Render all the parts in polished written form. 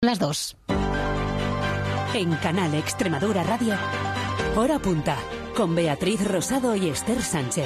Las 2. En Canal Extremadura Radio, Hora Punta, con Beatriz Rosado y Esther Sánchez.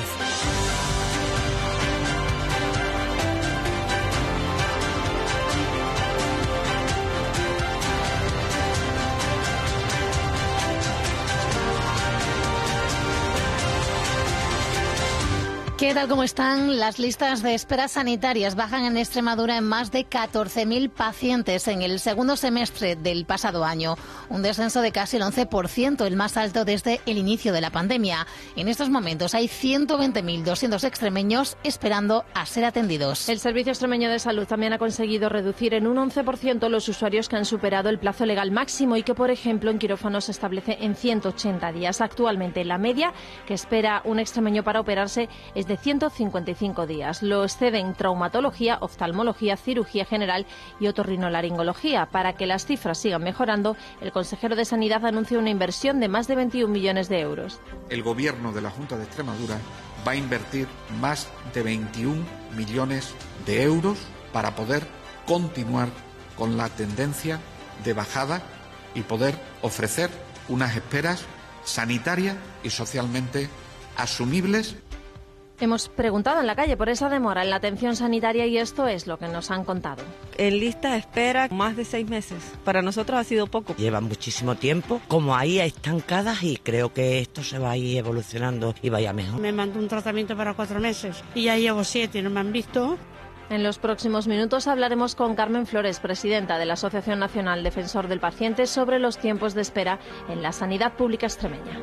¿Qué tal? ¿Cómo están? Las listas de espera sanitarias bajan en Extremadura en más de 14.000 pacientes en el segundo semestre del pasado año. Un descenso de casi el 11%, el más alto desde el inicio de la pandemia. En estos momentos hay 120.200 extremeños esperando a ser atendidos. El Servicio Extremeño de Salud también ha conseguido reducir en un 11% los usuarios que han superado el plazo legal máximo y que, por ejemplo, en quirófano se establece en 180 días. Actualmente, la media que espera un extremeño para operarse es de 155 días. Lo exceden traumatología, oftalmología, cirugía general y otorrinolaringología. Para que las cifras sigan mejorando, el consejero de Sanidad anuncia una inversión de más de 21 millones de euros. El Gobierno de la Junta de Extremadura va a invertir más de 21 millones de euros para poder continuar con la tendencia de bajada y poder ofrecer unas esperas sanitarias y socialmente asumibles. Hemos preguntado en la calle por esa demora en la atención sanitaria y esto es lo que nos han contado. En lista de espera más de 6 meses. Para nosotros ha sido poco. Llevan muchísimo tiempo, como ahí estancadas, y creo que esto se va a ir evolucionando y vaya mejor. Me mandó un tratamiento para 4 meses y ya llevo 7 y no me han visto. En los próximos minutos hablaremos con Carmen Flores, presidenta de la Asociación Nacional Defensor del Paciente, sobre los tiempos de espera en la sanidad pública extremeña.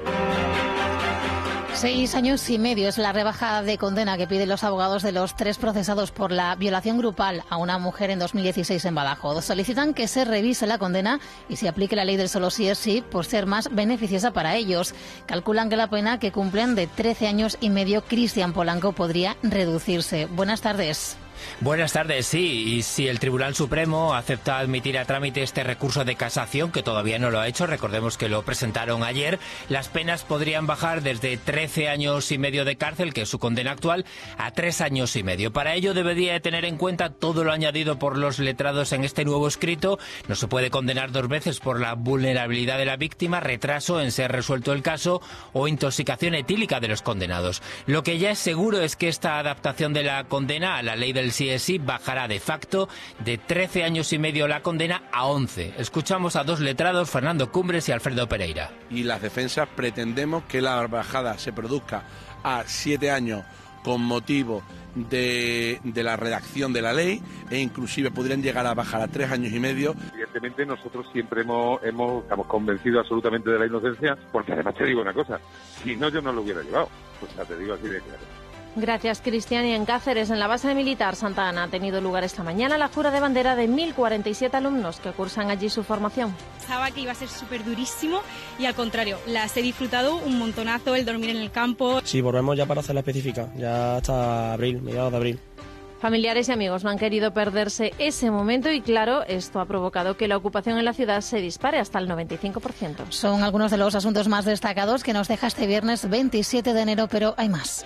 6 años y medio es la rebaja de condena que piden los abogados de los 3 procesados por la violación grupal a una mujer en 2016 en Badajoz. Solicitan que se revise la condena y se aplique la ley del solo sí es sí por ser más beneficiosa para ellos. Calculan que la pena que cumplen de 13 años y medio Cristian Polanco podría reducirse. Buenas tardes. Buenas tardes, sí, y si el Tribunal Supremo acepta admitir a trámite este recurso de casación, que todavía no lo ha hecho, recordemos que lo presentaron ayer, las penas podrían bajar desde 13 años y medio de cárcel, que es su condena actual, a 3 años y medio. Para ello debería tener en cuenta todo lo añadido por los letrados en este nuevo escrito. No se puede condenar 2 veces por la vulnerabilidad de la víctima, retraso en ser resuelto el caso o intoxicación etílica de los condenados. Lo que ya es seguro es que esta adaptación de la condena a la ley del sí es sí bajará de facto de 13 años y medio la condena a 11. Escuchamos a 2 letrados, Fernando Cumbres y Alfredo Pereira. Y las defensas pretendemos que la bajada se produzca a 7 años con motivo de la redacción de la ley e inclusive podrían llegar a bajar a 3 años y medio. Evidentemente nosotros siempre estamos convencidos absolutamente de la inocencia, porque además te digo una cosa, si no yo no lo hubiera llevado, o sea, te digo así de claro. Gracias, Cristian. Y en Cáceres, en la base militar Santa Ana, ha tenido lugar esta mañana la jura de bandera de 1.047 alumnos que cursan allí su formación. Pensaba que iba a ser súper durísimo y al contrario, las he disfrutado un montonazo, el dormir en el campo. Sí, volvemos ya para hacer la específica, ya hasta abril, mediados de abril. Familiares y amigos no han querido perderse ese momento y, claro, esto ha provocado que la ocupación en la ciudad se dispare hasta el 95%. Son algunos de los asuntos más destacados que nos deja este viernes 27 de enero, pero hay más.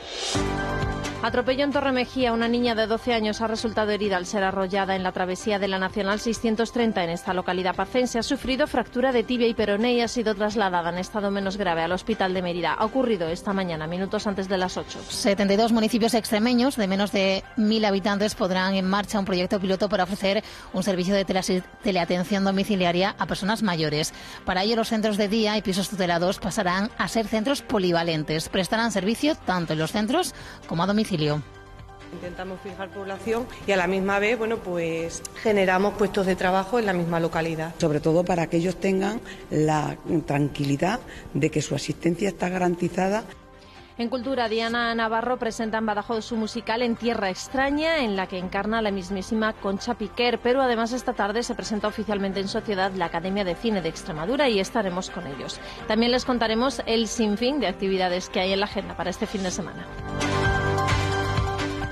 Atropello en Torremejía. Una niña de 12 años ha resultado herida al ser arrollada en la travesía de la Nacional 630 en esta localidad pacense. Ha sufrido fractura de tibia y peroné y ha sido trasladada en estado menos grave al hospital de Mérida. Ha ocurrido esta mañana, minutos antes de las 8. 72 municipios extremeños de menos de 1.000 habitantes podrán en marcha un proyecto piloto para ofrecer un servicio de teleatención domiciliaria a personas mayores. Para ello, los centros de día y pisos tutelados pasarán a ser centros polivalentes. Prestarán servicio tanto en los centros como a domicilio. Intentamos fijar población y a la misma vez, pues generamos puestos de trabajo en la misma localidad. Sobre todo para que ellos tengan la tranquilidad de que su asistencia está garantizada. En Cultura, Diana Navarro presenta en Badajoz su musical En Tierra Extraña, en la que encarna a la mismísima Concha Piquer, pero además esta tarde se presenta oficialmente en sociedad la Academia de Cine de Extremadura y estaremos con ellos. También les contaremos el sinfín de actividades que hay en la agenda para este fin de semana.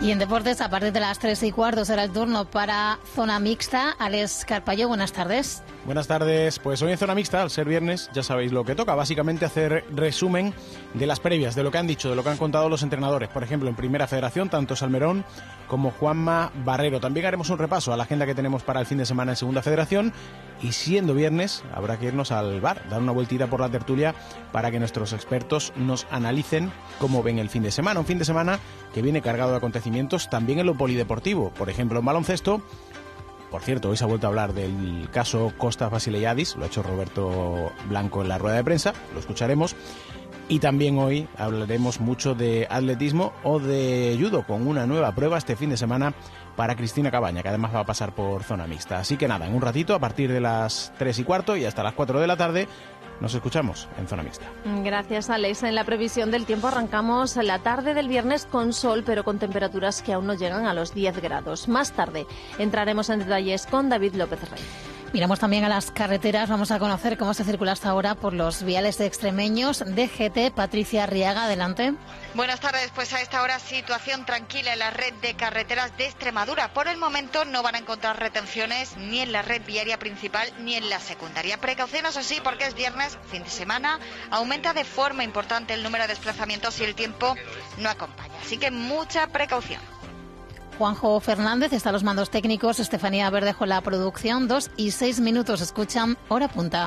Y en deportes, a partir de las 3:15 será el turno para Zona Mixta. Alex Carpallo, buenas tardes. Buenas tardes. Pues hoy en Zona Mixta, al ser viernes, ya sabéis lo que toca. Básicamente hacer resumen de las previas, de lo que han dicho, de lo que han contado los entrenadores. Por ejemplo, en Primera Federación, tanto Salmerón como Juanma Barrero. También haremos un repaso a la agenda que tenemos para el fin de semana en Segunda Federación. Y siendo viernes, habrá que irnos al bar, dar una vueltita por la tertulia para que nuestros expertos nos analicen cómo ven el fin de semana. Un fin de semana que viene cargado de acontecimientos también en lo polideportivo. Por ejemplo, en baloncesto. Por cierto, hoy se ha vuelto a hablar del caso Kostas Vasileyadis, lo ha hecho Roberto Blanco en la rueda de prensa, lo escucharemos. Y también hoy hablaremos mucho de atletismo o de judo, con una nueva prueba este fin de semana para Cristina Cabaña, que además va a pasar por Zona Mixta. Así que nada, en un ratito, a partir de las 3:15 y hasta las 4 de la tarde, nos escuchamos en Zona Mixta. Gracias, Alex. En la previsión del tiempo arrancamos la tarde del viernes con sol, pero con temperaturas que aún no llegan a los 10 grados. Más tarde entraremos en detalles con David López Rey. Miramos también a las carreteras. Vamos a conocer cómo se circula hasta ahora por los viales extremeños. DGT, Patricia Arriaga, adelante. Buenas tardes. Pues a esta hora situación tranquila en la red de carreteras de Extremadura. Por el momento no van a encontrar retenciones ni en la red viaria principal ni en la secundaria. Precauciones así porque es viernes, fin de semana. Aumenta de forma importante el número de desplazamientos y el tiempo no acompaña. Así que mucha precaución. Juanjo Fernández está a los mandos técnicos, Estefanía Verdejo en la producción. 2:06, escuchan Hora Punta.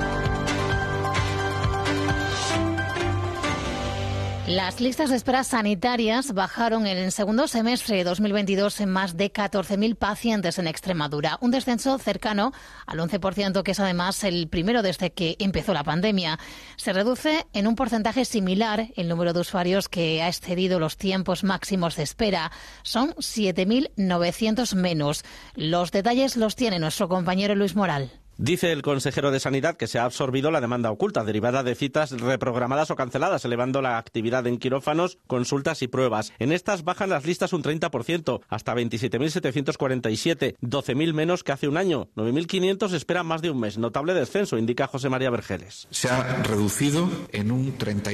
Las listas de espera sanitarias bajaron en el segundo semestre de 2022 en más de 14.000 pacientes en Extremadura, un descenso cercano al 11%, que es además el primero desde que empezó la pandemia. Se reduce en un porcentaje similar el número de usuarios que ha excedido los tiempos máximos de espera. Son 7.900 menos. Los detalles los tiene nuestro compañero Luis Moral. Dice el consejero de Sanidad que se ha absorbido la demanda oculta derivada de citas reprogramadas o canceladas, elevando la actividad en quirófanos, consultas y pruebas. En estas bajan las listas un 30%, hasta 27.747, 12.000 menos que hace un año. 9.500 esperan más de un mes. Notable descenso, indica José María Vergeles. Se ha reducido en un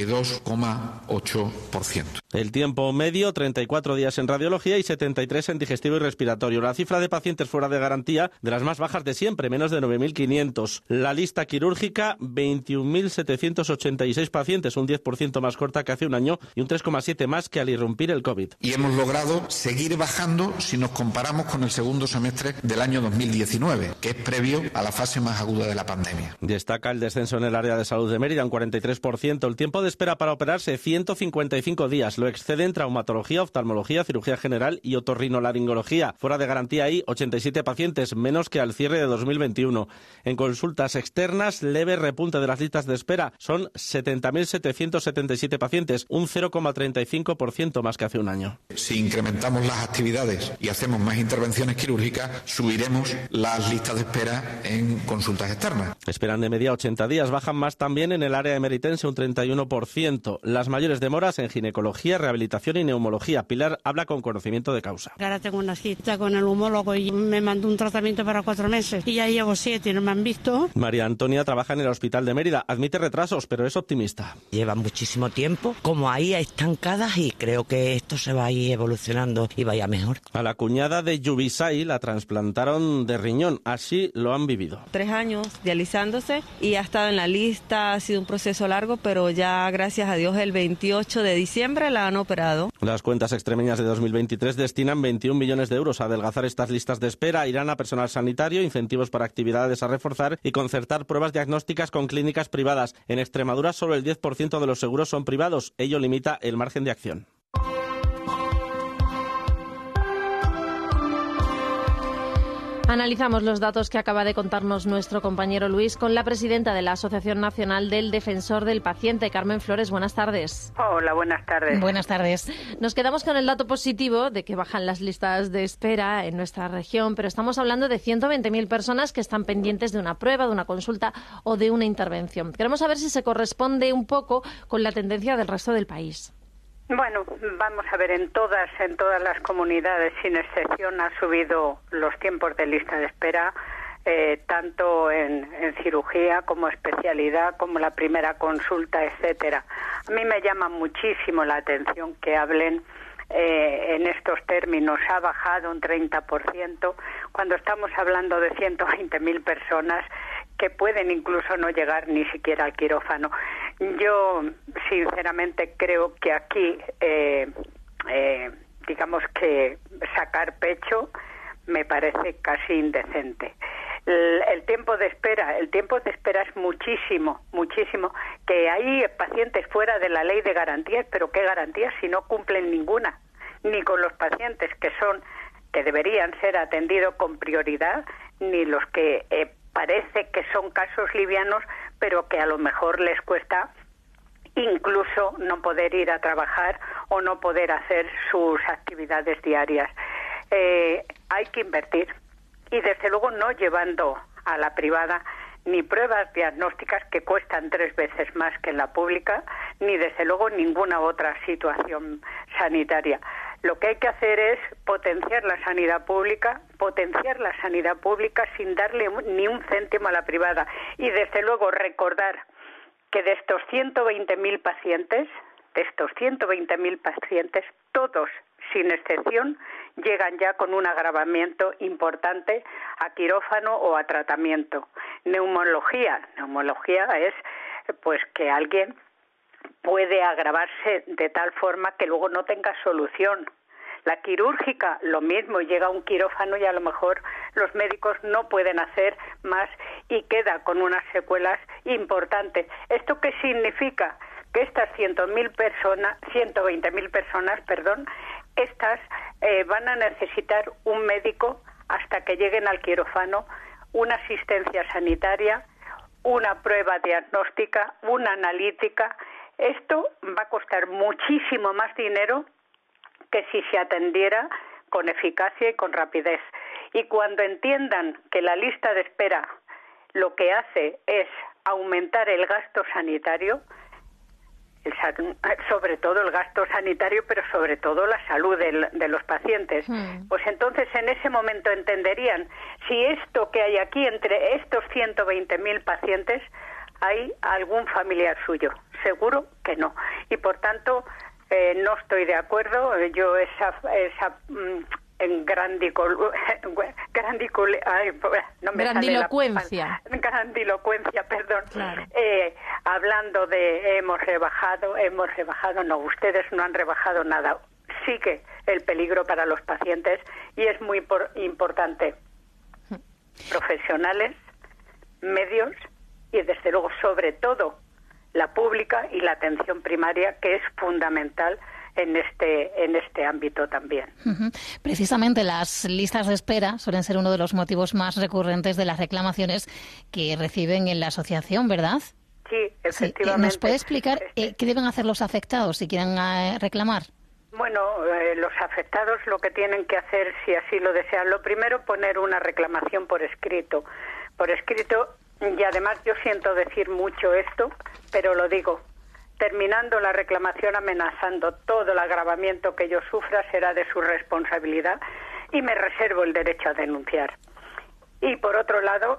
32,8%. El tiempo medio, 34 días en radiología y 73 en digestivo y respiratorio. La cifra de pacientes fuera de garantía, de las más bajas de siempre, menos de 9.500. La lista quirúrgica, 21.786 pacientes, un 10% más corta que hace un año y un 3,7 más que al irrumpir el COVID. Y hemos logrado seguir bajando si nos comparamos con el segundo semestre del año 2019, que es previo a la fase más aguda de la pandemia. Destaca el descenso en el área de salud de Mérida, un 43%. El tiempo de espera para operarse, 155 días. Lo excede en traumatología, oftalmología, cirugía general y otorrinolaringología. Fuera de garantía hay 87 pacientes, menos que al cierre de 2021. En consultas externas, leve repunte de las listas de espera. Son 70.777 pacientes, un 0,35% más que hace un año. Si incrementamos las actividades y hacemos más intervenciones quirúrgicas, subiremos las listas de espera en consultas externas. Esperan de media 80 días, bajan más también en el área emeritense, un 31%. Las mayores demoras en ginecología, rehabilitación y neumología. Pilar habla con conocimiento de causa. Ahora tengo una cita con el humólogo y me mandó un tratamiento para 4 meses y ya llevo 7. No me han visto. María Antonia trabaja en el Hospital de Mérida. Admite retrasos, pero es optimista. Llevan muchísimo tiempo como ahí estancadas y creo que esto se va a ir evolucionando y vaya mejor. A la cuñada de Yubisay la trasplantaron de riñón. Así lo han vivido. 3 años dializándose y ha estado en la lista. Ha sido un proceso largo, pero ya gracias a Dios el 28 de diciembre la han operado. Las cuentas extremeñas de 2023 destinan 21 millones de euros a adelgazar estas listas de espera. Irán a personal sanitario, incentivos para actividades a reforzar y concertar pruebas diagnósticas con clínicas privadas. En Extremadura solo el 10% de los seguros son privados. Ello limita el margen de acción. Analizamos los datos que acaba de contarnos nuestro compañero Luis con la presidenta de la Asociación Nacional del Defensor del Paciente, Carmen Flores. Buenas tardes. Hola, buenas tardes. Buenas tardes. Nos quedamos con el dato positivo de que bajan las listas de espera en nuestra región, pero estamos hablando de 120.000 personas que están pendientes de una prueba, de una consulta o de una intervención. Queremos saber si se corresponde un poco con la tendencia del resto del país. Bueno, vamos a ver, en todas las comunidades, sin excepción, ha subido los tiempos de lista de espera, tanto en cirugía como especialidad, como la primera consulta, etcétera. A mí me llama muchísimo la atención que hablen en estos términos ha bajado un 30%, cuando estamos hablando de 120.000 personas que pueden incluso no llegar ni siquiera al quirófano. Yo sinceramente creo que aquí digamos que sacar pecho me parece casi indecente. El tiempo de espera es muchísimo, que hay pacientes fuera de la ley de garantías, pero ¿qué garantías si no cumplen ninguna? Ni con los pacientes que deberían ser atendidos con prioridad, ni los que parece que son casos livianos, pero que a lo mejor les cuesta incluso no poder ir a trabajar o no poder hacer sus actividades diarias. Hay que invertir y desde luego no llevando a la privada ni pruebas diagnósticas que cuestan 3 veces más que en la pública, ni desde luego ninguna otra situación sanitaria. Lo que hay que hacer es potenciar la sanidad pública sin darle ni un céntimo a la privada y desde luego recordar que de estos 120.000 pacientes, todos, sin excepción, llegan ya con un agravamiento importante a quirófano o a tratamiento. Neumología es pues que alguien puede agravarse de tal forma que luego no tenga solución. La quirúrgica, lo mismo, llega a un quirófano y a lo mejor los médicos no pueden hacer más y queda con unas secuelas importantes. ¿Esto qué significa? Que estas 120.000 personas, estas van a necesitar un médico hasta que lleguen al quirófano, una asistencia sanitaria, una prueba diagnóstica, una analítica. Esto va a costar muchísimo más dinero que si se atendiera con eficacia y con rapidez. Y cuando entiendan que la lista de espera lo que hace es aumentar el gasto sanitario, sobre todo el gasto sanitario, pero sobre todo la salud de los pacientes, pues entonces en ese momento entenderían si esto que hay aquí entre estos 120.000 pacientes hay algún familiar suyo. Seguro que no. Y por tanto no estoy de acuerdo. Yo grandilocuencia, claro. Hablando de hemos rebajado, no, ustedes no han rebajado nada. Sigue el peligro para los pacientes y es muy importante profesionales, medios y desde luego sobre todo la pública y la atención primaria, que es fundamental en este ámbito también. Precisamente las listas de espera suelen ser uno de los motivos más recurrentes de las reclamaciones que reciben en la asociación, ¿verdad? Sí, efectivamente. ¿Nos puede explicar qué deben hacer los afectados si quieren reclamar? Bueno, los afectados lo que tienen que hacer, si así lo desean, lo primero, poner una reclamación por escrito. Y además yo siento decir mucho esto, pero lo digo. Terminando la reclamación amenazando todo el agravamiento que yo sufra será de su responsabilidad y me reservo el derecho a denunciar. Y por otro lado,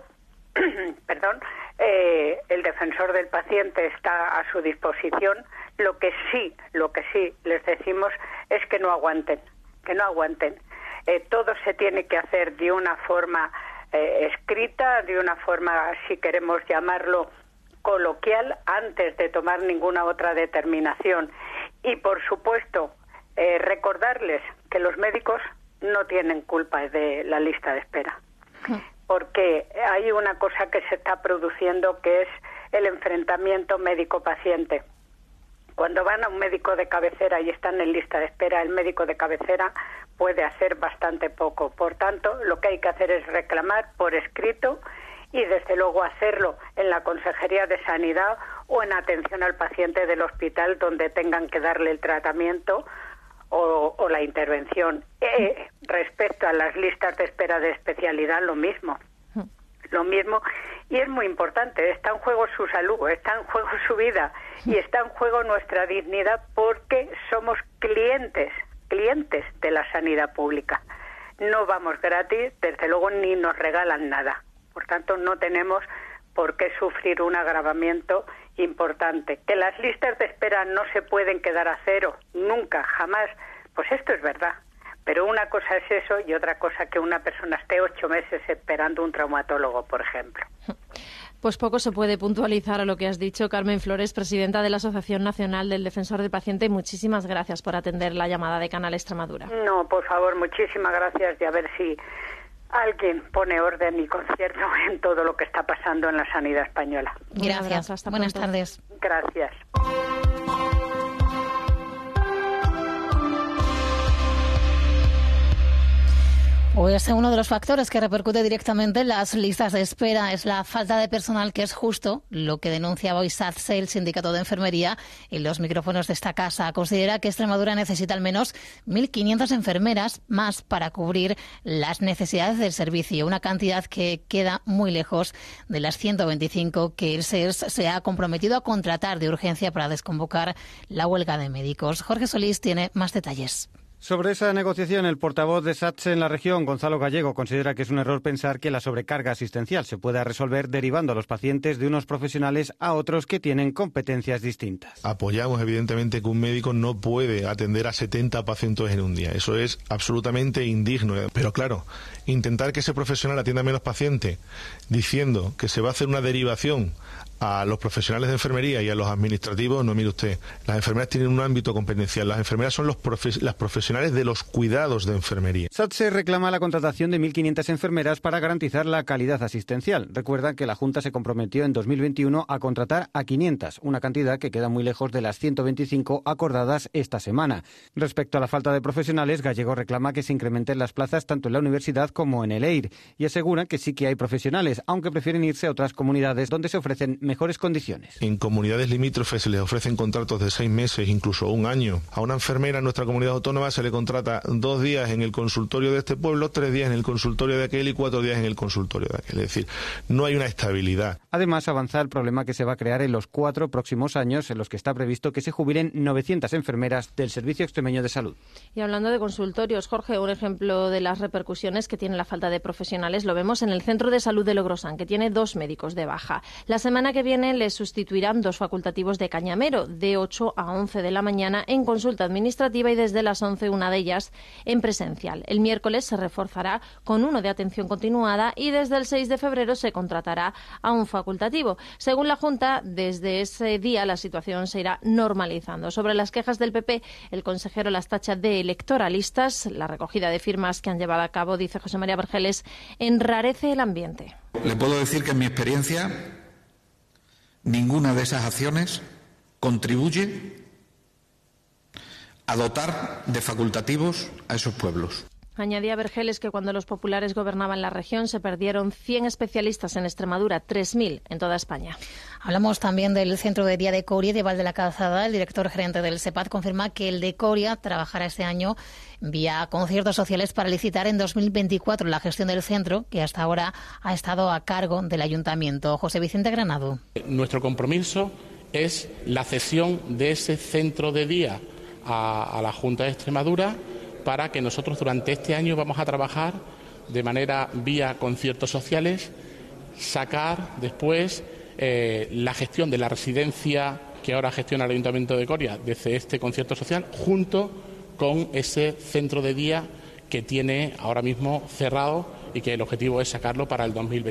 el defensor del paciente está a su disposición. Lo que sí les decimos es que no aguanten. Todo se tiene que hacer de una forma escrita, de una forma, si queremos llamarlo, coloquial, antes de tomar ninguna otra determinación. Y, por supuesto, recordarles que los médicos no tienen culpa de la lista de espera. Porque hay una cosa que se está produciendo que es el enfrentamiento médico-paciente. Cuando van a un médico de cabecera y están en lista de espera, el médico de cabecera puede hacer bastante poco. Por tanto, lo que hay que hacer es reclamar por escrito y, desde luego, hacerlo en la Consejería de Sanidad o en atención al paciente del hospital donde tengan que darle el tratamiento o la intervención. Respecto a las listas de espera de especialidad, lo mismo. Y es muy importante, está en juego su salud, está en juego su vida y está en juego nuestra dignidad porque somos clientes de la sanidad pública. No vamos gratis, desde luego ni nos regalan nada. Por tanto, no tenemos por qué sufrir un agravamiento importante. Que las listas de espera no se pueden quedar a cero, nunca, jamás, Pues esto es verdad. Pero una cosa es eso y otra cosa que una persona esté 8 meses esperando un traumatólogo, por ejemplo. Pues poco se puede puntualizar a lo que has dicho, Carmen Flores, presidenta de la Asociación Nacional del Defensor del Paciente. Muchísimas gracias por atender la llamada de Canal Extremadura. No, por favor, muchísimas gracias, y a ver si alguien pone orden y concierto en todo lo que está pasando en la sanidad española. Gracias. Buenas tardes. Gracias. Pues uno de los factores que repercute directamente en las listas de espera es la falta de personal, que es justo lo que denunciaba hoy SATSE, el Sindicato de Enfermería, en los micrófonos de esta casa. Considera que Extremadura necesita al menos 1.500 enfermeras más para cubrir las necesidades del servicio, una cantidad que queda muy lejos de las 125 que el SERS se ha comprometido a contratar de urgencia para desconvocar la huelga de médicos. Jorge Solís tiene más detalles. Sobre esa negociación, el portavoz de SATSE en la región, Gonzalo Gallego, considera que es un error pensar que la sobrecarga asistencial se pueda resolver derivando a los pacientes de unos profesionales a otros que tienen competencias distintas. Apoyamos, evidentemente, que un médico no puede atender a 70 pacientes en un día. Eso es absolutamente indigno. Pero claro, intentar que ese profesional atienda menos pacientes diciendo que se va a hacer una derivación a los profesionales de enfermería y a los administrativos, no, mire usted, las enfermeras tienen un ámbito competencial, las enfermeras son las profesionales de los cuidados de enfermería. SATSE reclama la contratación de 1.500 enfermeras para garantizar la calidad asistencial. Recuerda que la Junta se comprometió en 2021 a contratar a 500, una cantidad que queda muy lejos de las 125 acordadas esta semana. Respecto a la falta de profesionales, Gallego reclama que se incrementen las plazas tanto en la universidad como en el EIR y asegura que sí que hay profesionales, aunque prefieren irse a otras comunidades donde se ofrecen mejores condiciones. En comunidades limítrofes se les ofrecen contratos de 6 meses, incluso un año. A una enfermera en nuestra comunidad autónoma se le contrata 2 días en el consultorio de este pueblo, 3 días en el consultorio de aquel y 4 días en el consultorio de aquel. Es decir, no hay una estabilidad. Además, avanza el problema que se va a crear en los 4 próximos años, en los que está previsto que se jubilen 900 enfermeras del Servicio Extremeño de Salud. Y hablando de consultorios, Jorge, un ejemplo de las repercusiones que tiene la falta de profesionales lo vemos en el Centro de Salud de Logrosán, que tiene 2 médicos de baja. La semana que viene les sustituirán 2 facultativos de Cañamero, de 8 a 11 de la mañana en consulta administrativa y desde las 11 una de ellas en presencial. El miércoles se reforzará con 1 de atención continuada y desde el 6 de febrero se contratará a un facultativo. Según la Junta, desde ese día la situación se irá normalizando. Sobre las quejas del PP, el consejero las tacha de electoralistas. La recogida de firmas que han llevado a cabo, dice José María Vergeles, enrarece el ambiente. Le puedo decir que en mi experiencia ninguna de esas acciones contribuye a dotar de facultativos a esos pueblos. Añadía Vergeles que cuando los populares gobernaban la región se perdieron 100 especialistas en Extremadura, 3.000 en toda España. Hablamos también del Centro de Día de Coria y de Val de la Calzada. El director gerente del SEPAD confirma que el de Coria trabajará este año vía conciertos sociales para licitar en 2024 la gestión del centro, que hasta ahora ha estado a cargo del Ayuntamiento. José Vicente Granado. Nuestro compromiso es la cesión de ese centro de día a la Junta de Extremadura, para que nosotros durante este año vamos a trabajar de manera vía conciertos sociales, sacar después la gestión de la residencia que ahora gestiona el Ayuntamiento de Coria desde este concierto social, junto con ese centro de día que tiene ahora mismo cerrado y que el objetivo es sacarlo para el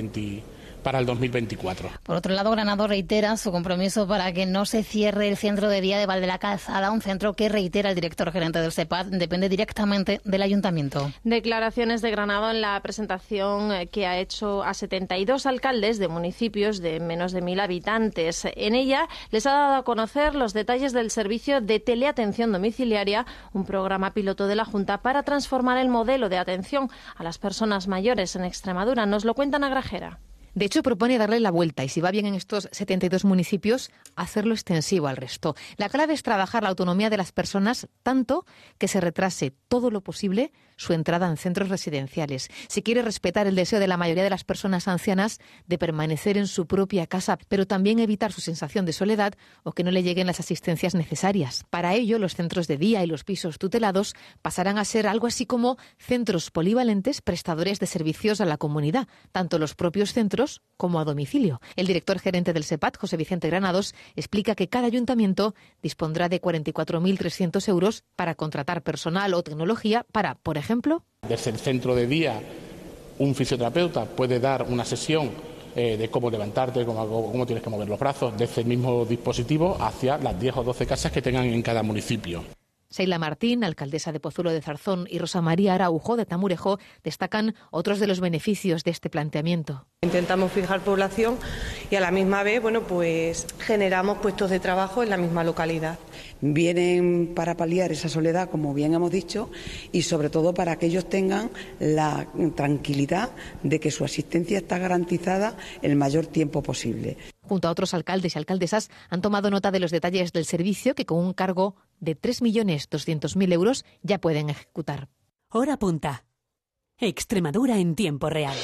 2024. Por otro lado, Granado reitera su compromiso para que no se cierre el centro de día de Val de la Calzada, un centro que, reitera el director gerente del SEPAD, depende directamente del Ayuntamiento. Declaraciones de Granado en la presentación que ha hecho a 72 alcaldes de municipios de menos de 1.000 habitantes. En ella les ha dado a conocer los detalles del servicio de teleatención domiciliaria, un programa piloto de la Junta para transformar el modelo de atención a las personas mayores en Extremadura. Nos lo cuenta Ana Grajera. De hecho, propone darle la vuelta y, si va bien en estos 72 municipios, hacerlo extensivo al resto. La clave es trabajar la autonomía de las personas tanto que se retrase todo lo posible su entrada en centros residenciales. Si quiere respetar el deseo de la mayoría de las personas ancianas de permanecer en su propia casa, pero también evitar su sensación de soledad o que no le lleguen las asistencias necesarias. Para ello, los centros de día y los pisos tutelados pasarán a ser algo así como centros polivalentes prestadores de servicios a la comunidad, tanto los propios centros como a domicilio. El director gerente del SEPAD, José Vicente Granados, explica que cada ayuntamiento dispondrá de 44.300 euros para contratar personal o tecnología para, por ejemplo, desde el centro de día, un fisioterapeuta puede dar una sesión de cómo levantarte, cómo tienes que mover los brazos, desde el mismo dispositivo hacia las 10 o 12 casas que tengan en cada municipio. Seila Martín, alcaldesa de Pozuelo de Zarzón, y Rosa María Araujo, de Tamurejo, destacan otros de los beneficios de este planteamiento. Intentamos fijar población y a la misma vez, pues generamos puestos de trabajo en la misma localidad. Vienen para paliar esa soledad, como bien hemos dicho, y sobre todo para que ellos tengan la tranquilidad de que su asistencia está garantizada el mayor tiempo posible. Junto a otros alcaldes y alcaldesas, han tomado nota de los detalles del servicio que con un cargo de 3.200.000 euros ya pueden ejecutar. Hora punta. Extremadura en tiempo real.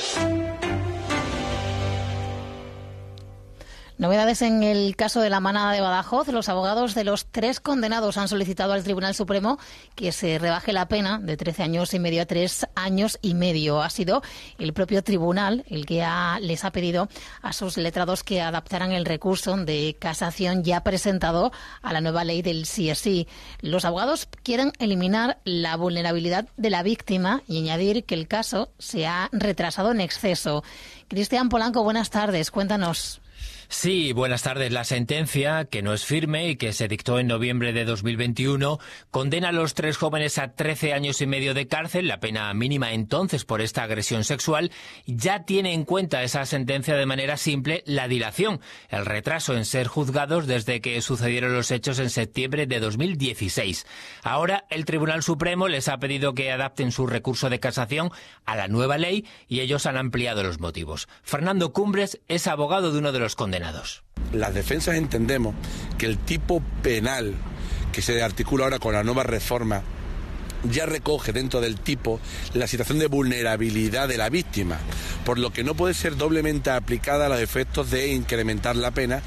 Novedades en el caso de la manada de Badajoz. Los abogados de los 3 condenados han solicitado al Tribunal Supremo que se rebaje la pena de 13 años y medio a 3 años y medio. Ha sido el propio tribunal el que les ha pedido a sus letrados que adaptaran el recurso de casación ya presentado a la nueva ley del sí es sí. Los abogados quieren eliminar la vulnerabilidad de la víctima y añadir que el caso se ha retrasado en exceso. Cristian Polanco, buenas tardes. Cuéntanos. Sí, buenas tardes. La sentencia, que no es firme y que se dictó en noviembre de 2021, condena a los 3 jóvenes a 13 años y medio de cárcel, la pena mínima entonces por esta agresión sexual. Ya tiene en cuenta esa sentencia de manera simple la dilación, el retraso en ser juzgados desde que sucedieron los hechos en septiembre de 2016. Ahora el Tribunal Supremo les ha pedido que adapten su recurso de casación a la nueva ley y ellos han ampliado los motivos. Fernando Cumbres es abogado de uno de los condenados. Las defensas entendemos que el tipo penal que se articula ahora con la nueva reforma ya recoge dentro del tipo la situación de vulnerabilidad de la víctima, por lo que no puede ser doblemente aplicada a los efectos de incrementar la pena.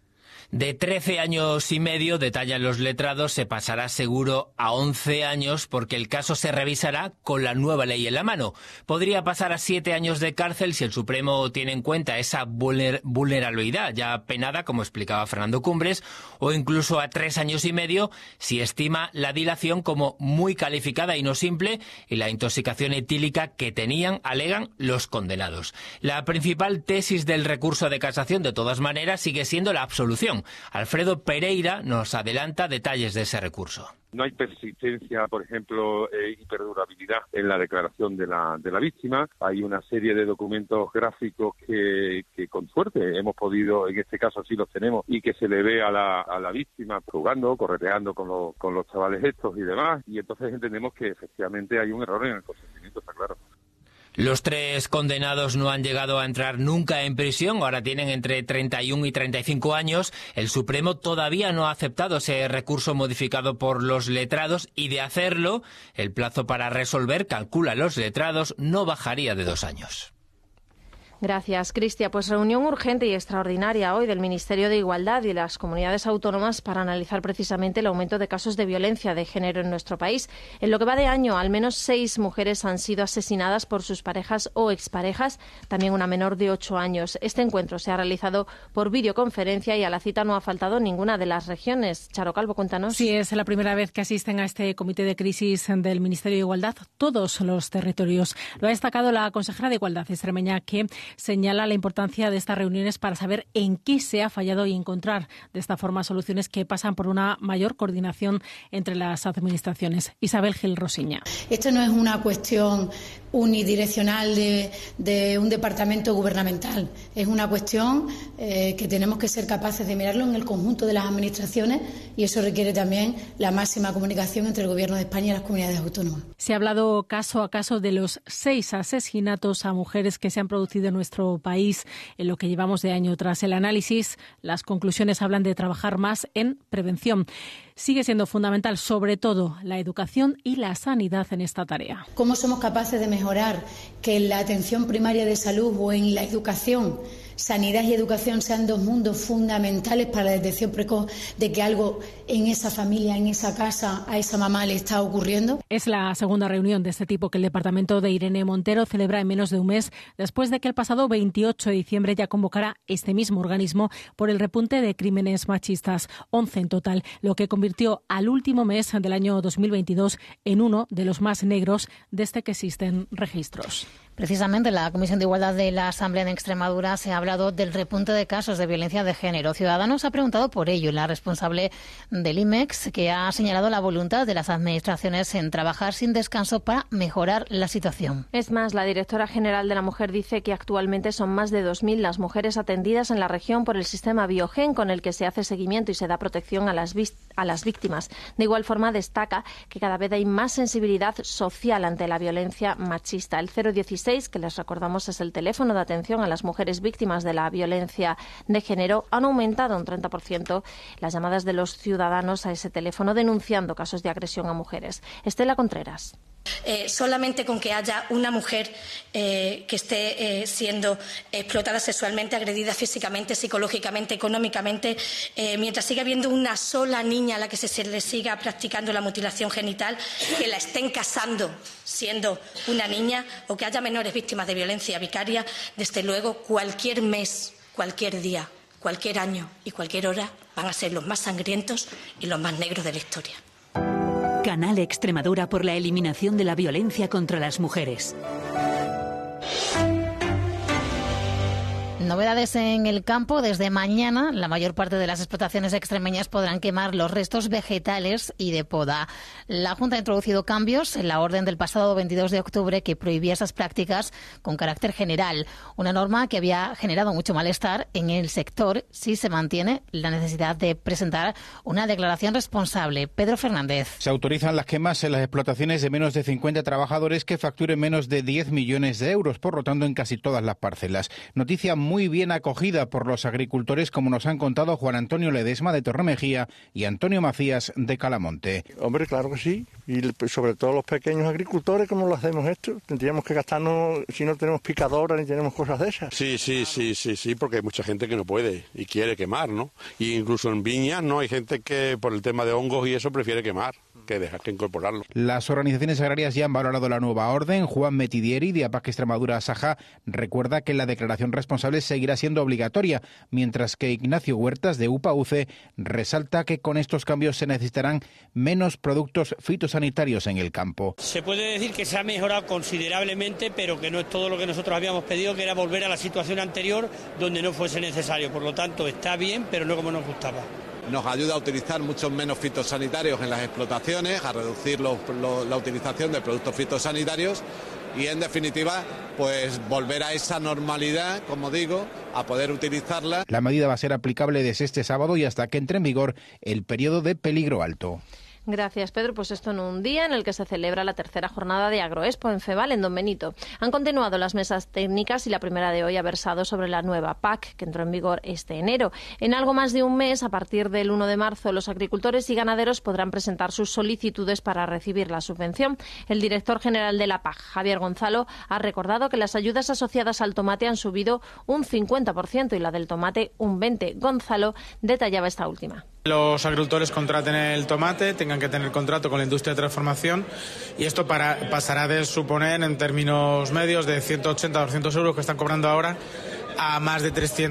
De 13 años y medio, detallan los letrados, se pasará seguro a 11 años porque el caso se revisará con la nueva ley en la mano. Podría pasar a 7 años de cárcel si el Supremo tiene en cuenta esa vulnerabilidad ya penada, como explicaba Fernando Cumbres, o incluso a 3 años y medio si estima la dilación como muy calificada y no simple y la intoxicación etílica que alegan los condenados. La principal tesis del recurso de casación, de todas maneras, sigue siendo la absolución. Alfredo Pereira nos adelanta detalles de ese recurso. No hay persistencia, por ejemplo, y perdurabilidad en la declaración de la víctima. Hay una serie de documentos gráficos que con suerte hemos podido, en este caso así los tenemos, y que se le ve a la víctima jugando, correteando con los chavales estos y demás. Y entonces entendemos que efectivamente hay un error en el consentimiento, está claro. Los 3 condenados no han llegado a entrar nunca en prisión, ahora tienen entre 31 y 35 años. El Supremo todavía no ha aceptado ese recurso modificado por los letrados y de hacerlo, el plazo para resolver, calcula los letrados, no bajaría de 2 años. Gracias, Cristia. Pues reunión urgente y extraordinaria hoy del Ministerio de Igualdad y las comunidades autónomas para analizar precisamente el aumento de casos de violencia de género en nuestro país. En lo que va de año, al menos 6 mujeres han sido asesinadas por sus parejas o exparejas, también una menor de 8 años. Este encuentro se ha realizado por videoconferencia y a la cita no ha faltado ninguna de las regiones. Charo Calvo, cuéntanos. Sí, es la primera vez que asisten a este comité de crisis del Ministerio de Igualdad todos los territorios. Lo ha destacado la consejera de Igualdad extremeña, que señala la importancia de estas reuniones para saber en qué se ha fallado y encontrar de esta forma soluciones que pasan por una mayor coordinación entre las administraciones. Isabel Gil Rosiña. Esto no es una cuestión unidireccional de un departamento gubernamental. Es una cuestión que tenemos que ser capaces de mirarlo en el conjunto de las administraciones, y eso requiere también la máxima comunicación entre el Gobierno de España y las comunidades autónomas. Se ha hablado caso a caso de los 6 asesinatos a mujeres que se han producido en nuestro país en lo que llevamos de año. Tras el análisis, las conclusiones hablan de trabajar más en prevención. Sigue siendo fundamental, sobre todo, la educación y la sanidad en esta tarea. ¿Cómo somos capaces de mejorar que en la atención primaria de salud o en la educación, sanidad y educación sean dos mundos fundamentales para la detección precoz de que algo en esa familia, en esa casa, a esa mamá le está ocurriendo? Es la segunda reunión de este tipo que el departamento de Irene Montero celebra en menos de un mes, después de que el pasado 28 de diciembre ya convocara este mismo organismo por el repunte de crímenes machistas, 11 en total, lo que convirtió al último mes del año 2022 en uno de los más negros desde que existen registros. Precisamente en la Comisión de Igualdad de la Asamblea de Extremadura se ha hablado del repunte de casos de violencia de género. Ciudadanos ha preguntado por ello y la responsable del IMEX, que ha señalado la voluntad de las administraciones en trabajar sin descanso para mejorar la situación. Es más, la directora general de la Mujer dice que actualmente son más de 2.000 las mujeres atendidas en la región por el sistema Biogen, con el que se hace seguimiento y se da protección a las víctimas. De igual forma, destaca que cada vez hay más sensibilidad social ante la violencia machista. El 016, que les recordamos es el teléfono de atención a las mujeres víctimas de la violencia de género, han aumentado un 30% las llamadas de los ciudadanos a ese teléfono denunciando casos de agresión a mujeres. Estela Contreras. Solamente con que haya una mujer que esté siendo explotada sexualmente, agredida físicamente, psicológicamente, económicamente, mientras siga habiendo una sola niña a la que se le siga practicando la mutilación genital, que la estén casando siendo una niña, o que haya menores víctimas de violencia vicaria, desde luego cualquier mes, cualquier día, cualquier año y cualquier hora van a ser los más sangrientos y los más negros de la historia. Canal Extremadura por la eliminación de la violencia contra las mujeres. Novedades en el campo. Desde mañana, la mayor parte de las explotaciones extremeñas podrán quemar los restos vegetales y de poda. La Junta ha introducido cambios en la orden del pasado 22 de octubre que prohibía esas prácticas con carácter general. Una norma que había generado mucho malestar en el sector si se mantiene la necesidad de presentar una declaración responsable. Pedro Fernández. Se autorizan las quemas en las explotaciones de menos de 50 trabajadores que facturen menos de 10 millones de euros, por lo tanto en casi todas las parcelas. Noticia muy bien acogida por los agricultores, como nos han contado Juan Antonio Ledesma de Torremejía y Antonio Macías de Calamonte. Hombre, claro que sí, y sobre todo los pequeños agricultores, ¿cómo lo hacemos esto? Tendríamos que gastarnos, si no tenemos picadoras ni tenemos cosas de esas. Sí, porque hay mucha gente que no puede y quiere quemar, ¿no? Y incluso en viñas, ¿no? Hay gente que por el tema de hongos y eso prefiere quemar que dejar que incorporarlo. Las organizaciones agrarias ya han valorado la nueva orden. Juan Metidieri, de APAC Extremadura Saja, recuerda que la declaración responsable seguirá siendo obligatoria, mientras que Ignacio Huertas, de UPA-UCE, resalta que con estos cambios se necesitarán menos productos fitosanitarios en el campo. Se puede decir que se ha mejorado considerablemente, pero que no es todo lo que nosotros habíamos pedido, que era volver a la situación anterior donde no fuese necesario. Por lo tanto, está bien, pero no como nos gustaba. Nos ayuda a utilizar muchos menos fitosanitarios en las explotaciones, a reducir la utilización de productos fitosanitarios y, en definitiva, pues volver a esa normalidad, como digo, a poder utilizarla. La medida va a ser aplicable desde este sábado y hasta que entre en vigor el periodo de peligro alto. Gracias, Pedro. Pues esto en un día en el que se celebra la tercera jornada de Agroexpo en Feval, en Don Benito. Han continuado las mesas técnicas y la primera de hoy ha versado sobre la nueva PAC, que entró en vigor este enero. En algo más de un mes, a partir del 1 de marzo, los agricultores y ganaderos podrán presentar sus solicitudes para recibir la subvención. El director general de la PAC, Javier Gonzalo, ha recordado que las ayudas asociadas al tomate han subido un 50% y la del tomate un 20%. Gonzalo detallaba esta última. Los agricultores contraten el tomate, tengan que tener contrato con la industria de transformación y esto pasará de suponer, en términos medios, de 180 a 200 euros que están cobrando ahora a más de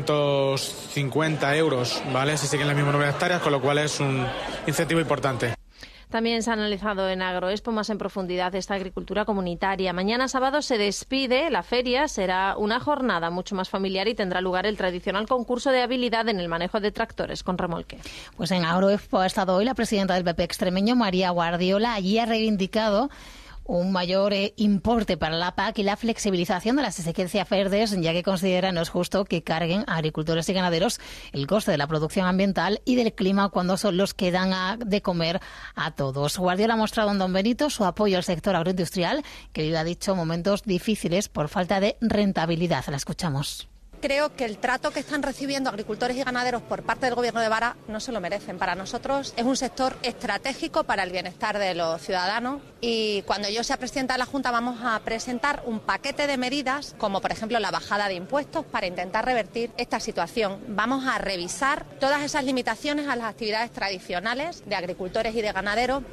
350 euros, ¿vale? Si siguen el mismo número de hectáreas, con lo cual es un incentivo importante. También se ha analizado en Agroexpo más en profundidad esta agricultura comunitaria. Mañana sábado se despide la feria, será una jornada mucho más familiar y tendrá lugar el tradicional concurso de habilidad en el manejo de tractores con remolque. Pues en Agroexpo ha estado hoy la presidenta del PP extremeño, María Guardiola. Allí ha reivindicado un mayor importe para la PAC y la flexibilización de las exigencias verdes, ya que considera no es justo que carguen a agricultores y ganaderos el coste de la producción ambiental y del clima cuando son los que dan de comer a todos. Guardiola ha mostrado en Don Benito su apoyo al sector agroindustrial, que vive, ha dicho, momentos difíciles por falta de rentabilidad. La escuchamos. Creo que el trato que están recibiendo agricultores y ganaderos por parte del Gobierno de Vara no se lo merecen. Para nosotros es un sector estratégico para el bienestar de los ciudadanos y cuando yo sea presidenta de la Junta vamos a presentar un paquete de medidas, como por ejemplo la bajada de impuestos, para intentar revertir esta situación. Vamos a revisar todas esas limitaciones a las actividades tradicionales de agricultores y de ganaderos.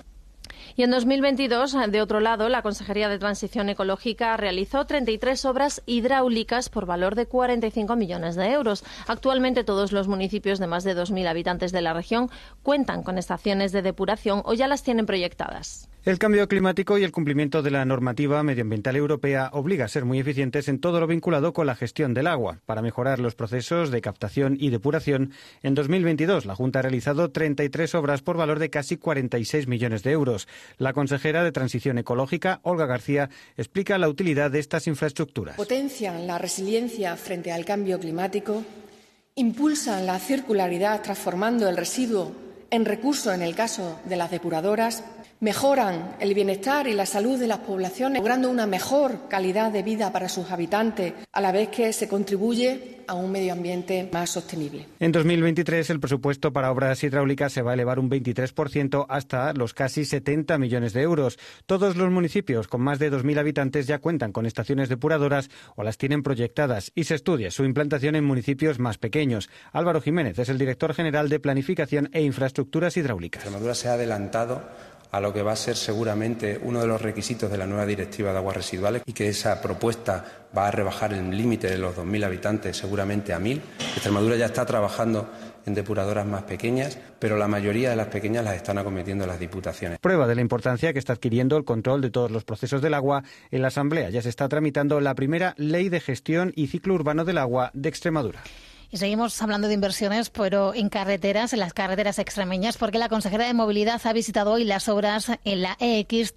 Y en 2022, de otro lado, la Consejería de Transición Ecológica realizó 33 obras hidráulicas por valor de 45 millones de euros. Actualmente todos los municipios de más de 2.000 habitantes de la región cuentan con estaciones de depuración o ya las tienen proyectadas. El cambio climático y el cumplimiento de la normativa medioambiental europea obliga a ser muy eficientes en todo lo vinculado con la gestión del agua. Para mejorar los procesos de captación y depuración, en 2022 la Junta ha realizado 33 obras por valor de casi 46 millones de euros. La consejera de Transición Ecológica, Olga García, explica la utilidad de estas infraestructuras. Potencian la resiliencia frente al cambio climático, impulsan la circularidad transformando el residuo en recurso en el caso de las depuradoras, mejoran el bienestar y la salud de las poblaciones, logrando una mejor calidad de vida para sus habitantes, a la vez que se contribuye a un medio ambiente más sostenible. En 2023 el presupuesto para obras hidráulicas se va a elevar un 23% hasta los casi 70 millones de euros. Todos los municipios con más de 2.000 habitantes ya cuentan con estaciones depuradoras o las tienen proyectadas y se estudia su implantación en municipios más pequeños. Álvaro Jiménez es el director general de Planificación e Infraestructuras Hidráulicas. Extremadura se ha adelantado a lo que va a ser seguramente uno de los requisitos de la nueva Directiva de Aguas Residuales y que esa propuesta va a rebajar el límite de los 2.000 habitantes seguramente a 1.000. Extremadura ya está trabajando en depuradoras más pequeñas, pero la mayoría de las pequeñas las están acometiendo las diputaciones. Prueba de la importancia que está adquiriendo el control de todos los procesos del agua, en la Asamblea ya se está tramitando la primera Ley de Gestión y Ciclo Urbano del Agua de Extremadura. Y seguimos hablando de inversiones, pero en carreteras, en las carreteras extremeñas, porque la consejera de Movilidad ha visitado hoy las obras en la EX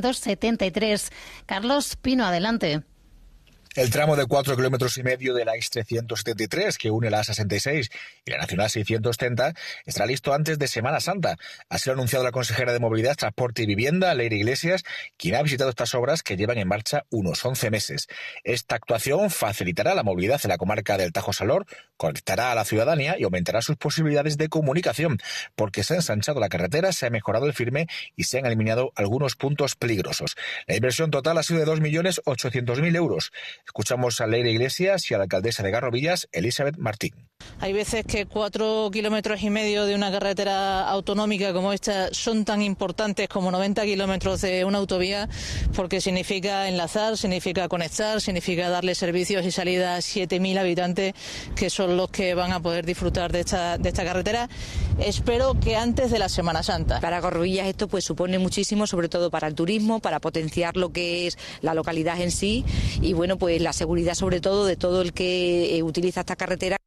373. Carlos Pino, adelante. El tramo de 4,5 kilómetros de la X373, que une la A66 y la Nacional 630, estará listo antes de Semana Santa. Así lo ha anunciado la consejera de Movilidad, Transporte y Vivienda, Leire Iglesias, quien ha visitado estas obras que llevan en marcha unos 11 meses. Esta actuación facilitará la movilidad en la comarca del Tajo-Salor, conectará a la ciudadanía y aumentará sus posibilidades de comunicación, porque se ha ensanchado la carretera, se ha mejorado el firme y se han eliminado algunos puntos peligrosos. La inversión total ha sido de 2.800.000 euros. Escuchamos a Leire Iglesias y a la alcaldesa de Garrovillas, Elizabeth Martín. Hay veces que 4,5 kilómetros de una carretera autonómica como esta son tan importantes como 90 kilómetros de una autovía, porque significa enlazar, significa conectar, significa darle servicios y salida a 7.000 habitantes que son los que van a poder disfrutar de esta carretera. Espero que antes de la Semana Santa. Para Garrovillas esto pues supone muchísimo, sobre todo para el turismo, para potenciar lo que es la localidad en sí y bueno, pues la seguridad sobre todo de todo el que utiliza esta carretera.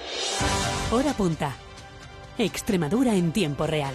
Hora punta. Extremadura en tiempo real.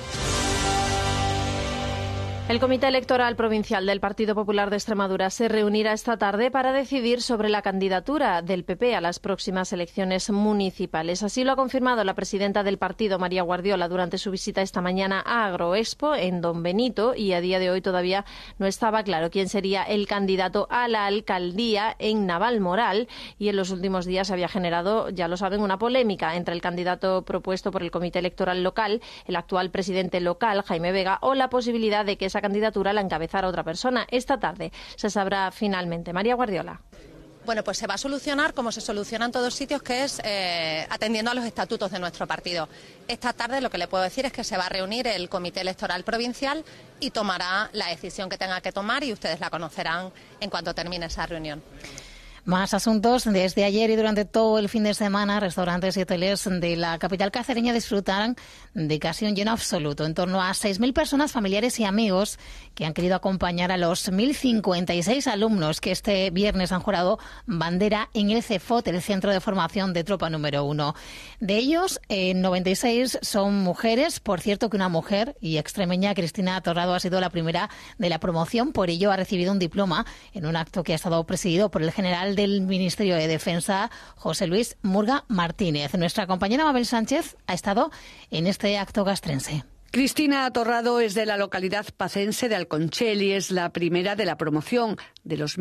El Comité Electoral Provincial del Partido Popular de Extremadura se reunirá esta tarde para decidir sobre la candidatura del PP a las próximas elecciones municipales. Así lo ha confirmado la presidenta del partido, María Guardiola, durante su visita esta mañana a Agroexpo en Don Benito, y a día de hoy todavía no estaba claro quién sería el candidato a la alcaldía en Navalmoral, y en los últimos días había generado, ya lo saben, una polémica entre el candidato propuesto por el Comité Electoral local, el actual presidente local, Jaime Vega, o la posibilidad de que esa candidatura la encabezara otra persona. Esta tarde se sabrá finalmente. María Guardiola. Bueno, pues se va a solucionar como se soluciona en todos sitios, que es atendiendo a los estatutos de nuestro partido. Esta tarde lo que le puedo decir es que se va a reunir el Comité Electoral Provincial y tomará la decisión que tenga que tomar y ustedes la conocerán en cuanto termine esa reunión. Más asuntos. Desde ayer y durante todo el fin de semana, restaurantes y hoteles de la capital cacereña disfrutarán de casi un lleno absoluto. En torno a 6.000 personas, familiares y amigos que han querido acompañar a los 1.056 alumnos que este viernes han jurado bandera en el CEFOT, el Centro de Formación de Tropa número 1. De ellos, 96 son mujeres. Por cierto que una mujer y extremeña, Cristina Torrado, ha sido la primera de la promoción. Por ello ha recibido un diploma en un acto que ha estado presidido por el general del Ministerio de Defensa, José Luis Murga Martínez. Nuestra compañera Mabel Sánchez ha estado en este acto castrense. Cristina Torrado es de la localidad pacense de Alconchel y es la primera de la promoción de los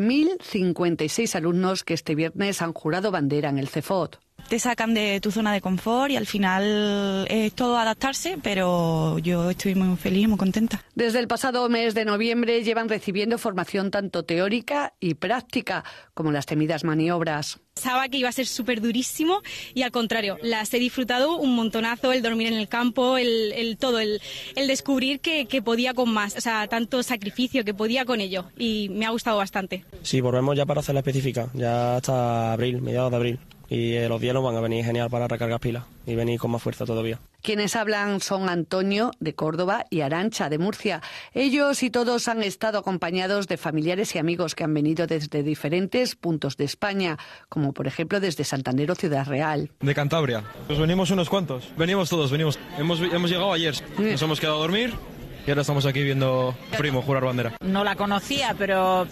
1.056 alumnos que este viernes han jurado bandera en el CEFOT. Te sacan de tu zona de confort y al final es todo adaptarse, pero yo estoy muy feliz y muy contenta. Desde el pasado mes de noviembre llevan recibiendo formación tanto teórica y práctica, como las temidas maniobras. Pensaba que iba a ser súper durísimo y al contrario, las he disfrutado un montonazo, el dormir en el campo, el descubrir que podía con más, o sea, tanto sacrificio que podía con ello y me ha gustado bastante. Sí, volvemos ya para hacer la específica, ya hasta abril, mediados de abril. Y los días nos van a venir genial para recargar pilas y venir con más fuerza todavía. Quienes hablan son Antonio, de Córdoba, y Arantxa, de Murcia. Ellos y todos han estado acompañados de familiares y amigos que han venido desde diferentes puntos de España, como por ejemplo desde Santander o Ciudad Real. De Cantabria. Pues venimos unos cuantos. Venimos todos, venimos. Hemos llegado ayer. Nos hemos quedado a dormir. Y ahora estamos aquí viendo Primo jurar bandera. No la conocía, pero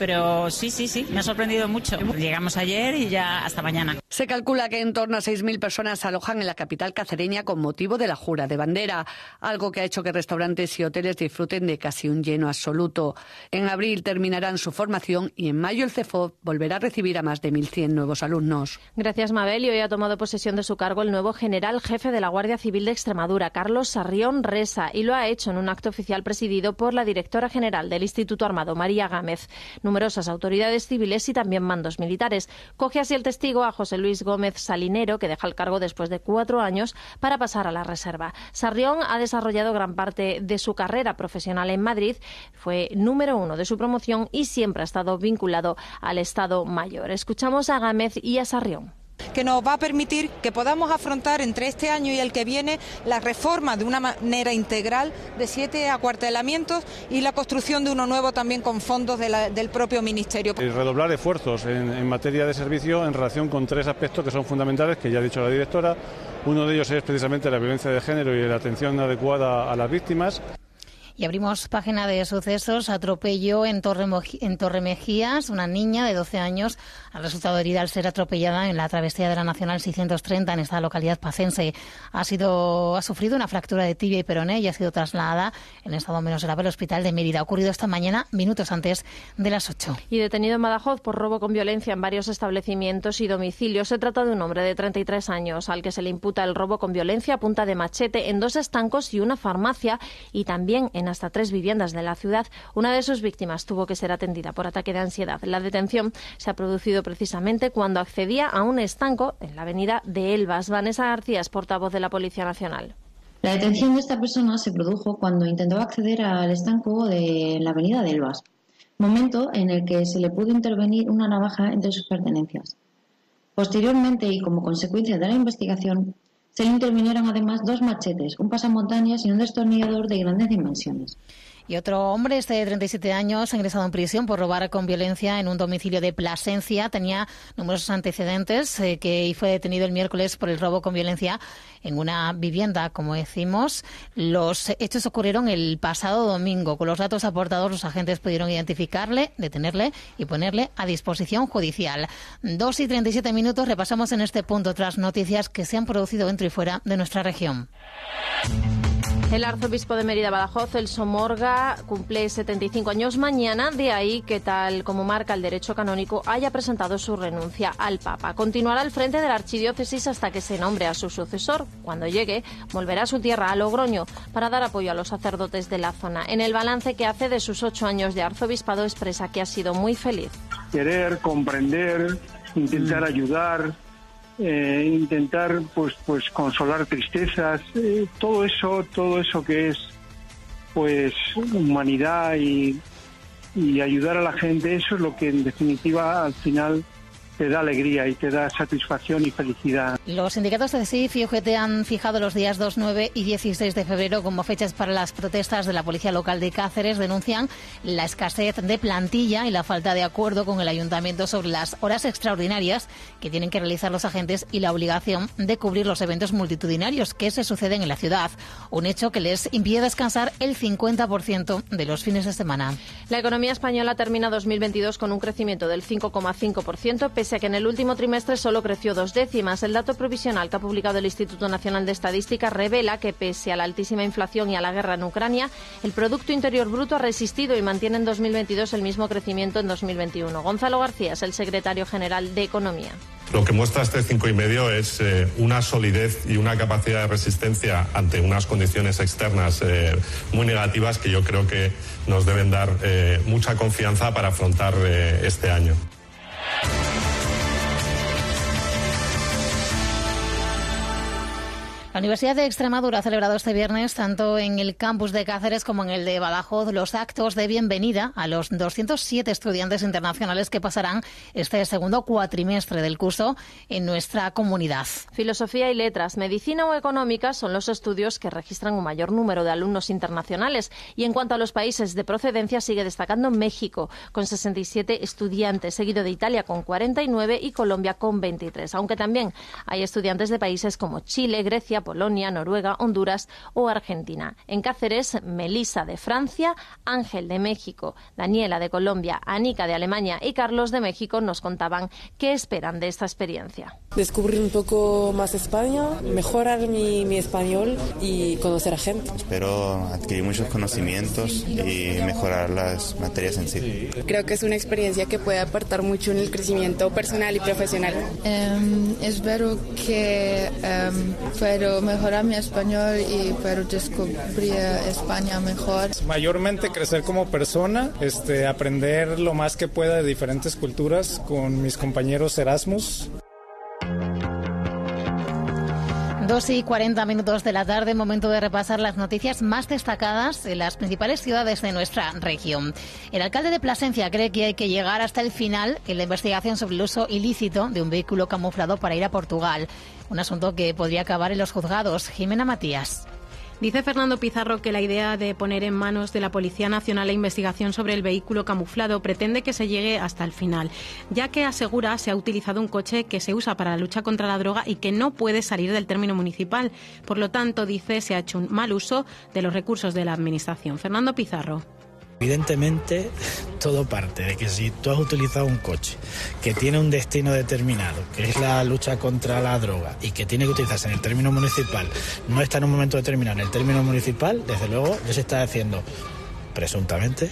sí, me ha sorprendido mucho. Llegamos ayer y ya hasta mañana. Se calcula que en torno a 6.000 personas se alojan en la capital cacereña con motivo de la jura de bandera, algo que ha hecho que restaurantes y hoteles disfruten de casi un lleno absoluto. En abril terminarán su formación y en mayo el CEFOT volverá a recibir a más de 1.100 nuevos alumnos. Gracias, Mabel. Y hoy ha tomado posesión de su cargo el nuevo general jefe de la Guardia Civil de Extremadura, Carlos Sarrión Resa, y lo ha hecho en un acto oficial presidido por la directora general del Instituto Armado, María Gámez, numerosas autoridades civiles y también mandos militares. Coge así el testigo a José Luis Gómez Salinero, que deja el cargo después de 4 años para pasar a la reserva. Sarrión ha desarrollado gran parte de su carrera profesional en Madrid, fue número 1 de su promoción y siempre ha estado vinculado al Estado Mayor. Escuchamos a Gámez y a Sarrión. Que nos va a permitir que podamos afrontar entre este año y el que viene la reforma de una manera integral de 7 acuartelamientos y la construcción de uno nuevo también con fondos del propio Ministerio. Y redoblar esfuerzos en materia de servicio en relación con 3 aspectos que son fundamentales, que ya ha dicho la directora. Uno de ellos es precisamente la violencia de género y la atención adecuada a las víctimas. Y abrimos página de sucesos. Atropello en Torremejías. Una niña de 12 años ha resultado herida al ser atropellada en la travesía de la Nacional 630 en esta localidad pacense. Ha sufrido una fractura de tibia y peroné y ha sido trasladada en estado menos grave al hospital de Mérida. Ha ocurrido esta mañana, minutos antes de las 8. Y detenido en Badajoz por robo con violencia en varios establecimientos y domicilios. Se trata de un hombre de 33 años al que se le imputa el robo con violencia a punta de machete en 2 estancos y una farmacia y también en hasta 3 viviendas de la ciudad. Una de sus víctimas tuvo que ser atendida por ataque de ansiedad. La detención se ha producido precisamente cuando accedía a un estanco en la avenida de Elvas. Vanessa García es portavoz de la Policía Nacional. La detención de esta persona se produjo cuando intentaba acceder al estanco de la avenida de Elvas, momento en el que se le pudo intervenir una navaja entre sus pertenencias. Posteriormente, y como consecuencia de la investigación, se le intervinieron además 2 machetes, un pasamontañas y un destornillador de grandes dimensiones. Y otro hombre, de 37 años, ha ingresado en prisión por robar con violencia en un domicilio de Plasencia. Tenía numerosos antecedentes y fue detenido el miércoles por el robo con violencia en una vivienda, como decimos. Los hechos ocurrieron el pasado domingo. Con los datos aportados, los agentes pudieron identificarle, detenerle y ponerle a disposición judicial. 2:37, repasamos en este punto otras noticias que se han producido dentro y fuera de nuestra región. El arzobispo de Mérida Badajoz, Celso Morga, cumple 75 años mañana, de ahí que, tal como marca el derecho canónico, haya presentado su renuncia al Papa. Continuará al frente de la archidiócesis hasta que se nombre a su sucesor. Cuando llegue, volverá a su tierra, a Logroño, para dar apoyo a los sacerdotes de la zona. En el balance que hace de sus 8 años de arzobispado, expresa que ha sido muy feliz. Querer, comprender, intentar ayudar, intentar pues consolar tristezas, todo eso que es pues humanidad y ayudar a la gente, eso es lo que en definitiva al final te da alegría y te da satisfacción y felicidad. Los sindicatos de CESIF y UGT han fijado los días 2, 9 y 16 de febrero como fechas para las protestas de la Policía Local de Cáceres. Denuncian la escasez de plantilla y la falta de acuerdo con el Ayuntamiento sobre las horas extraordinarias que tienen que realizar los agentes y la obligación de cubrir los eventos multitudinarios que se suceden en la ciudad. Un hecho que les impide descansar el 50% de los fines de semana. La economía española termina 2022 con un crecimiento del 5,5%, pese a que en el último trimestre solo creció 2 décimas. El dato provisional que ha publicado el Instituto Nacional de Estadística revela que, pese a la altísima inflación y a la guerra en Ucrania, el Producto Interior Bruto ha resistido y mantiene en 2022 el mismo crecimiento en 2021. Gonzalo García es el secretario general de Economía. Lo que muestra este 5,5 es una solidez y una capacidad de resistencia ante unas condiciones externas muy negativas que yo creo que nos deben dar mucha confianza para afrontar este año. La Universidad de Extremadura ha celebrado este viernes, tanto en el campus de Cáceres como en el de Badajoz, los actos de bienvenida a los 207 estudiantes internacionales que pasarán este segundo cuatrimestre del curso en nuestra comunidad. Filosofía y letras, medicina o económica son los estudios que registran un mayor número de alumnos internacionales. Y en cuanto a los países de procedencia, sigue destacando México, con 67 estudiantes, seguido de Italia con 49 y Colombia con 23. Aunque también hay estudiantes de países como Chile, Grecia, Polonia, Noruega, Honduras o Argentina. En Cáceres, Melissa de Francia, Ángel de México, Daniela de Colombia, Anika de Alemania y Carlos de México nos contaban qué esperan de esta experiencia. Descubrir un poco más España, mejorar mi español y conocer a gente. Espero adquirir muchos conocimientos y mejorar las materias en sí. Creo que es una experiencia que puede aportar mucho en el crecimiento personal y profesional. Espero que puedo mejorar mi español y puedo descubrir España mejor. Mayormente crecer como persona, aprender lo más que pueda de diferentes culturas con mis compañeros Erasmus. 2:40 de la tarde, momento de repasar las noticias más destacadas en las principales ciudades de nuestra región. El alcalde de Plasencia cree que hay que llegar hasta el final en la investigación sobre el uso ilícito de un vehículo camuflado para ir a Portugal. Un asunto que podría acabar en los juzgados. Jimena Matías. Dice Fernando Pizarro que la idea de poner en manos de la Policía Nacional la investigación sobre el vehículo camuflado pretende que se llegue hasta el final, ya que asegura se ha utilizado un coche que se usa para la lucha contra la droga y que no puede salir del término municipal. Por lo tanto, dice, se ha hecho un mal uso de los recursos de la Administración. Fernando Pizarro. Evidentemente, todo parte de que si tú has utilizado un coche que tiene un destino determinado, que es la lucha contra la droga, y que tiene que utilizarse en el término municipal, no está en un momento determinado en el término municipal, desde luego ya se está haciendo, presuntamente,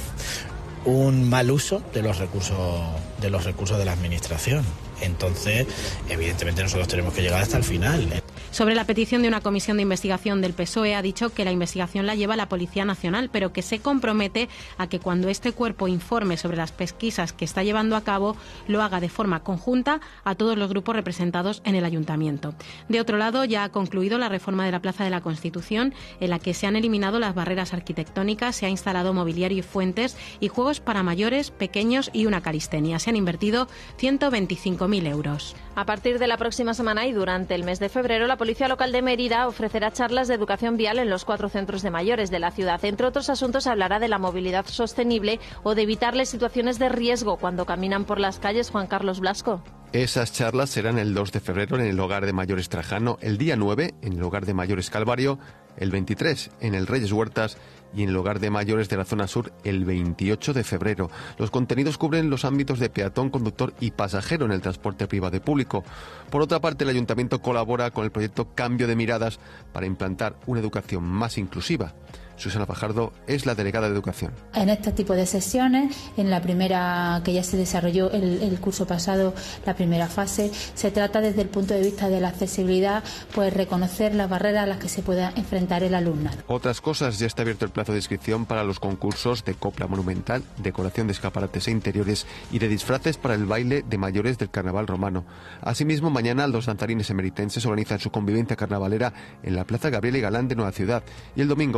un mal uso de los recursos de la Administración. Entonces, evidentemente nosotros tenemos que llegar hasta el final. Sobre la petición de una comisión de investigación del PSOE, ha dicho que la investigación la lleva la Policía Nacional, pero que se compromete a que cuando este cuerpo informe sobre las pesquisas que está llevando a cabo, lo haga de forma conjunta a todos los grupos representados en el Ayuntamiento. De otro lado, ya ha concluido la reforma de la Plaza de la Constitución, en la que se han eliminado las barreras arquitectónicas, se ha instalado mobiliario y fuentes y juegos para mayores, pequeños y una calistenia. Se han invertido 125.000 euros. A partir de la próxima semana y durante el mes de febrero, la Policía Local de Mérida ofrecerá charlas de educación vial en los 4 centros de mayores de la ciudad. Entre otros asuntos, hablará de la movilidad sostenible o de evitarles situaciones de riesgo cuando caminan por las calles. Juan Carlos Blasco. Esas charlas serán el 2 de febrero en el Hogar de Mayores Trajano, el día 9 en el Hogar de Mayores Calvario, el 23 en el Reyes Huertas y en el Hogar de Mayores de la Zona Sur el 28 de febrero. Los contenidos cubren los ámbitos de peatón, conductor y pasajero en el transporte privado y público. Por otra parte, el Ayuntamiento colabora con el proyecto Cambio de Miradas para implantar una educación más inclusiva. Susana Fajardo es la delegada de Educación. En este tipo de sesiones, en la primera que ya se desarrolló el curso pasado, la primera fase, se trata desde el punto de vista de la accesibilidad, pues reconocer las barreras a las que se pueda enfrentar el alumnado. Otras cosas, ya está abierto el plazo de inscripción para los concursos de copla monumental, decoración de escaparates e interiores y de disfraces para el baile de mayores del Carnaval romano. Asimismo, mañana los danzarines emeritenses organizan su convivencia carnavalera en la Plaza Gabriel y Galán de Nueva Ciudad y el domingo las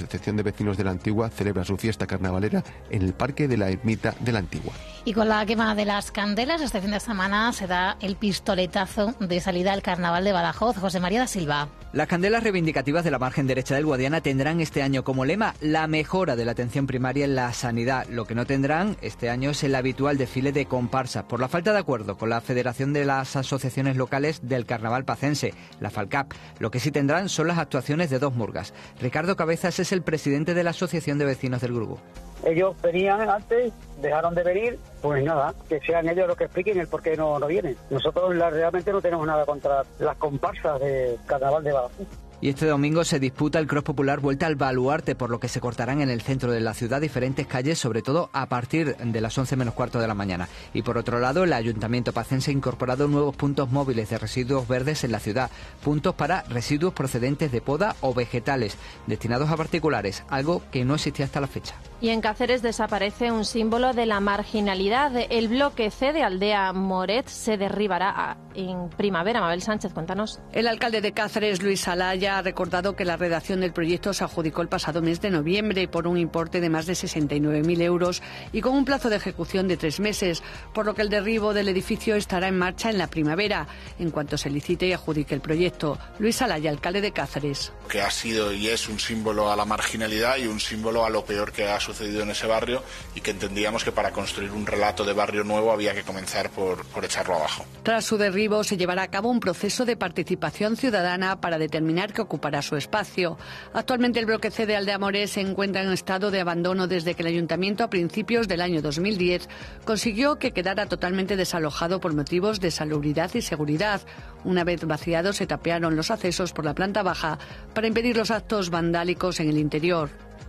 Asociación de Vecinos de la Antigua celebra su fiesta carnavalera en el Parque de la Ermita de la Antigua. Y con la quema de las candelas, este fin de semana se da el pistoletazo de salida al Carnaval de Badajoz. José María da Silva. Las candelas reivindicativas de la margen derecha del Guadiana tendrán este año como lema la mejora de la atención primaria en la sanidad. Lo que no tendrán este año es el habitual desfile de comparsas, por la falta de acuerdo con la Federación de las Asociaciones Locales del Carnaval Pacense, la FALCAP. Lo que sí tendrán son las actuaciones de dos murgas. Ricardo Cabezas es el presidente de la Asociación de Vecinos del Grupo. Ellos venían antes, dejaron de venir, pues nada, que sean ellos los que expliquen el por qué no vienen. Nosotros realmente no tenemos nada contra las comparsas de Carnaval de Badajoz. Y este domingo se disputa el Cross Popular Vuelta al Baluarte, por lo que se cortarán en el centro de la ciudad diferentes calles, sobre todo a partir de las 11 menos cuarto de la mañana. Y por otro lado, el Ayuntamiento pacense ha incorporado nuevos puntos móviles de residuos verdes en la ciudad, puntos para residuos procedentes de poda o vegetales, destinados a particulares, algo que no existía hasta la fecha. Y en Cáceres desaparece un símbolo de la marginalidad. El bloque C de Aldea Moret se derribará en primavera. Mabel Sánchez, cuéntanos. El alcalde de Cáceres, Luis Alaya, ha recordado que la redacción del proyecto se adjudicó el pasado mes de noviembre por un importe de más de 69.000 euros y con un plazo de ejecución de 3 meses, por lo que el derribo del edificio estará en marcha en la primavera, en cuanto se licite y adjudique el proyecto. Luis Alaya, alcalde de Cáceres. Que ha sido y es un símbolo a la marginalidad y un símbolo a lo peor que ha sucedido en ese barrio, y que entendíamos que para construir un relato de barrio nuevo había que comenzar por echarlo abajo. Tras su derribo se llevará a cabo un proceso de participación ciudadana para determinar qué ocupará su espacio. Actualmente el bloque C de Aldea Moret se encuentra en estado de abandono desde que el ayuntamiento a principios del año 2010 consiguió que quedara totalmente desalojado por motivos de salubridad y seguridad. Una vez vaciados se tapearon los accesos por la planta baja para impedir los actos vandálicos en el interior.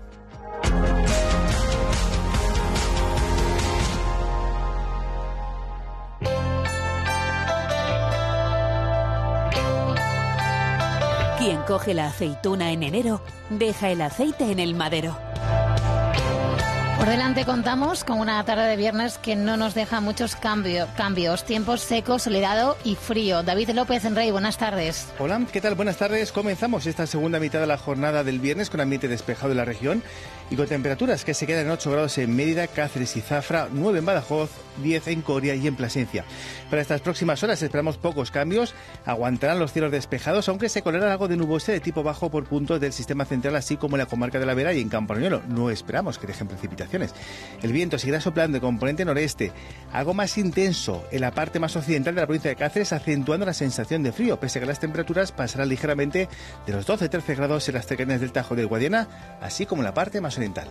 Quien coge la aceituna en enero, deja el aceite en el madero. Por delante contamos con una tarde de viernes que no nos deja muchos cambios. Tiempo seco, soleado y frío. David López Enrey, buenas tardes. Hola, ¿qué tal? Buenas tardes. Comenzamos esta segunda mitad de la jornada del viernes con ambiente despejado en la región y con temperaturas que se quedan en 8 grados en Mérida, Cáceres y Zafra, 9 en Badajoz, 10 en Coria y en Plasencia. Para estas próximas horas esperamos pocos cambios. Aguantarán los cielos despejados, aunque se colará algo de nubosidad de tipo bajo por puntos del sistema central, así como en la comarca de la Vera y en Campañuelo. No esperamos que dejen precipitaciones. El viento seguirá soplando de componente noreste, algo más intenso en la parte más occidental de la provincia de Cáceres, acentuando la sensación de frío, pese a que las temperaturas pasarán ligeramente de los 12-13 grados en las cercanías del Tajo del Guadiana, así como en la parte más oriental.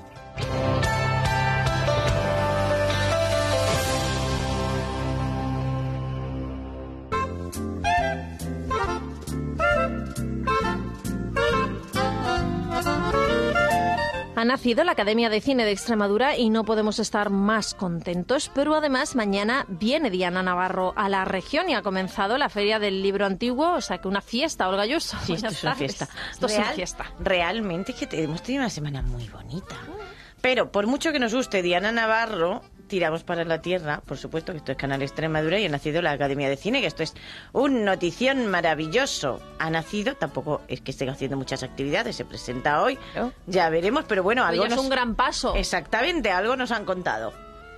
Ha nacido la Academia de Cine de Extremadura y no podemos estar más contentos, pero además mañana viene Diana Navarro a la región y ha comenzado la Feria del Libro Antiguo, o sea que una fiesta, Olga Ayuso. Sí, esto es una fiesta. Esto es una fiesta. Realmente es que hemos tenido una semana muy bonita. Pero por mucho que nos guste Diana Navarro, tiramos para la tierra, por supuesto que esto es Canal Extremadura y ha nacido la Academia de Cine, que esto es un notición maravilloso. Ha nacido, tampoco es que estén haciendo muchas actividades, se presenta hoy, ya veremos, pero bueno, algo es un gran paso. Exactamente, algo nos han contado.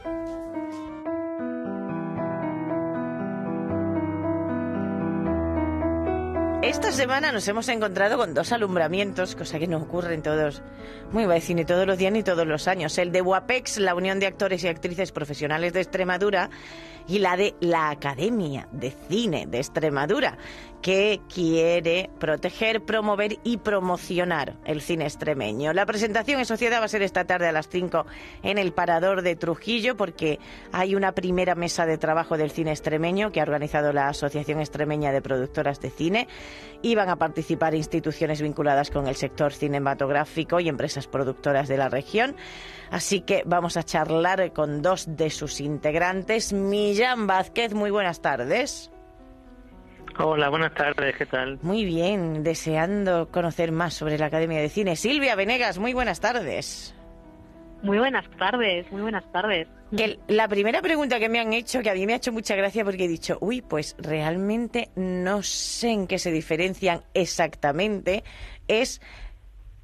Esta semana nos hemos encontrado con 2 alumbramientos, cosa que no ocurre en todos, muy va de cine todos los días ni todos los años. El de UAPEX, la Unión de Actores y Actrices Profesionales de Extremadura, y la de la Academia de Cine de Extremadura, que quiere proteger, promover y promocionar el cine extremeño. La presentación en sociedad va a ser esta tarde a las 5 en el Parador de Trujillo, porque hay una primera mesa de trabajo del cine extremeño que ha organizado la Asociación Extremeña de Productoras de Cine, y van a participar instituciones vinculadas con el sector cinematográfico y empresas productoras de la región. Así que vamos a charlar con 2 de sus integrantes. Millán Vázquez, muy buenas tardes. Hola, buenas tardes, ¿qué tal? Muy bien, deseando conocer más sobre la Academia de Cine. Silvia Venegas, muy buenas tardes. Muy buenas tardes, muy buenas tardes. Que la primera pregunta que me han hecho, que a mí me ha hecho mucha gracia porque he dicho, pues realmente no sé en qué se diferencian exactamente, es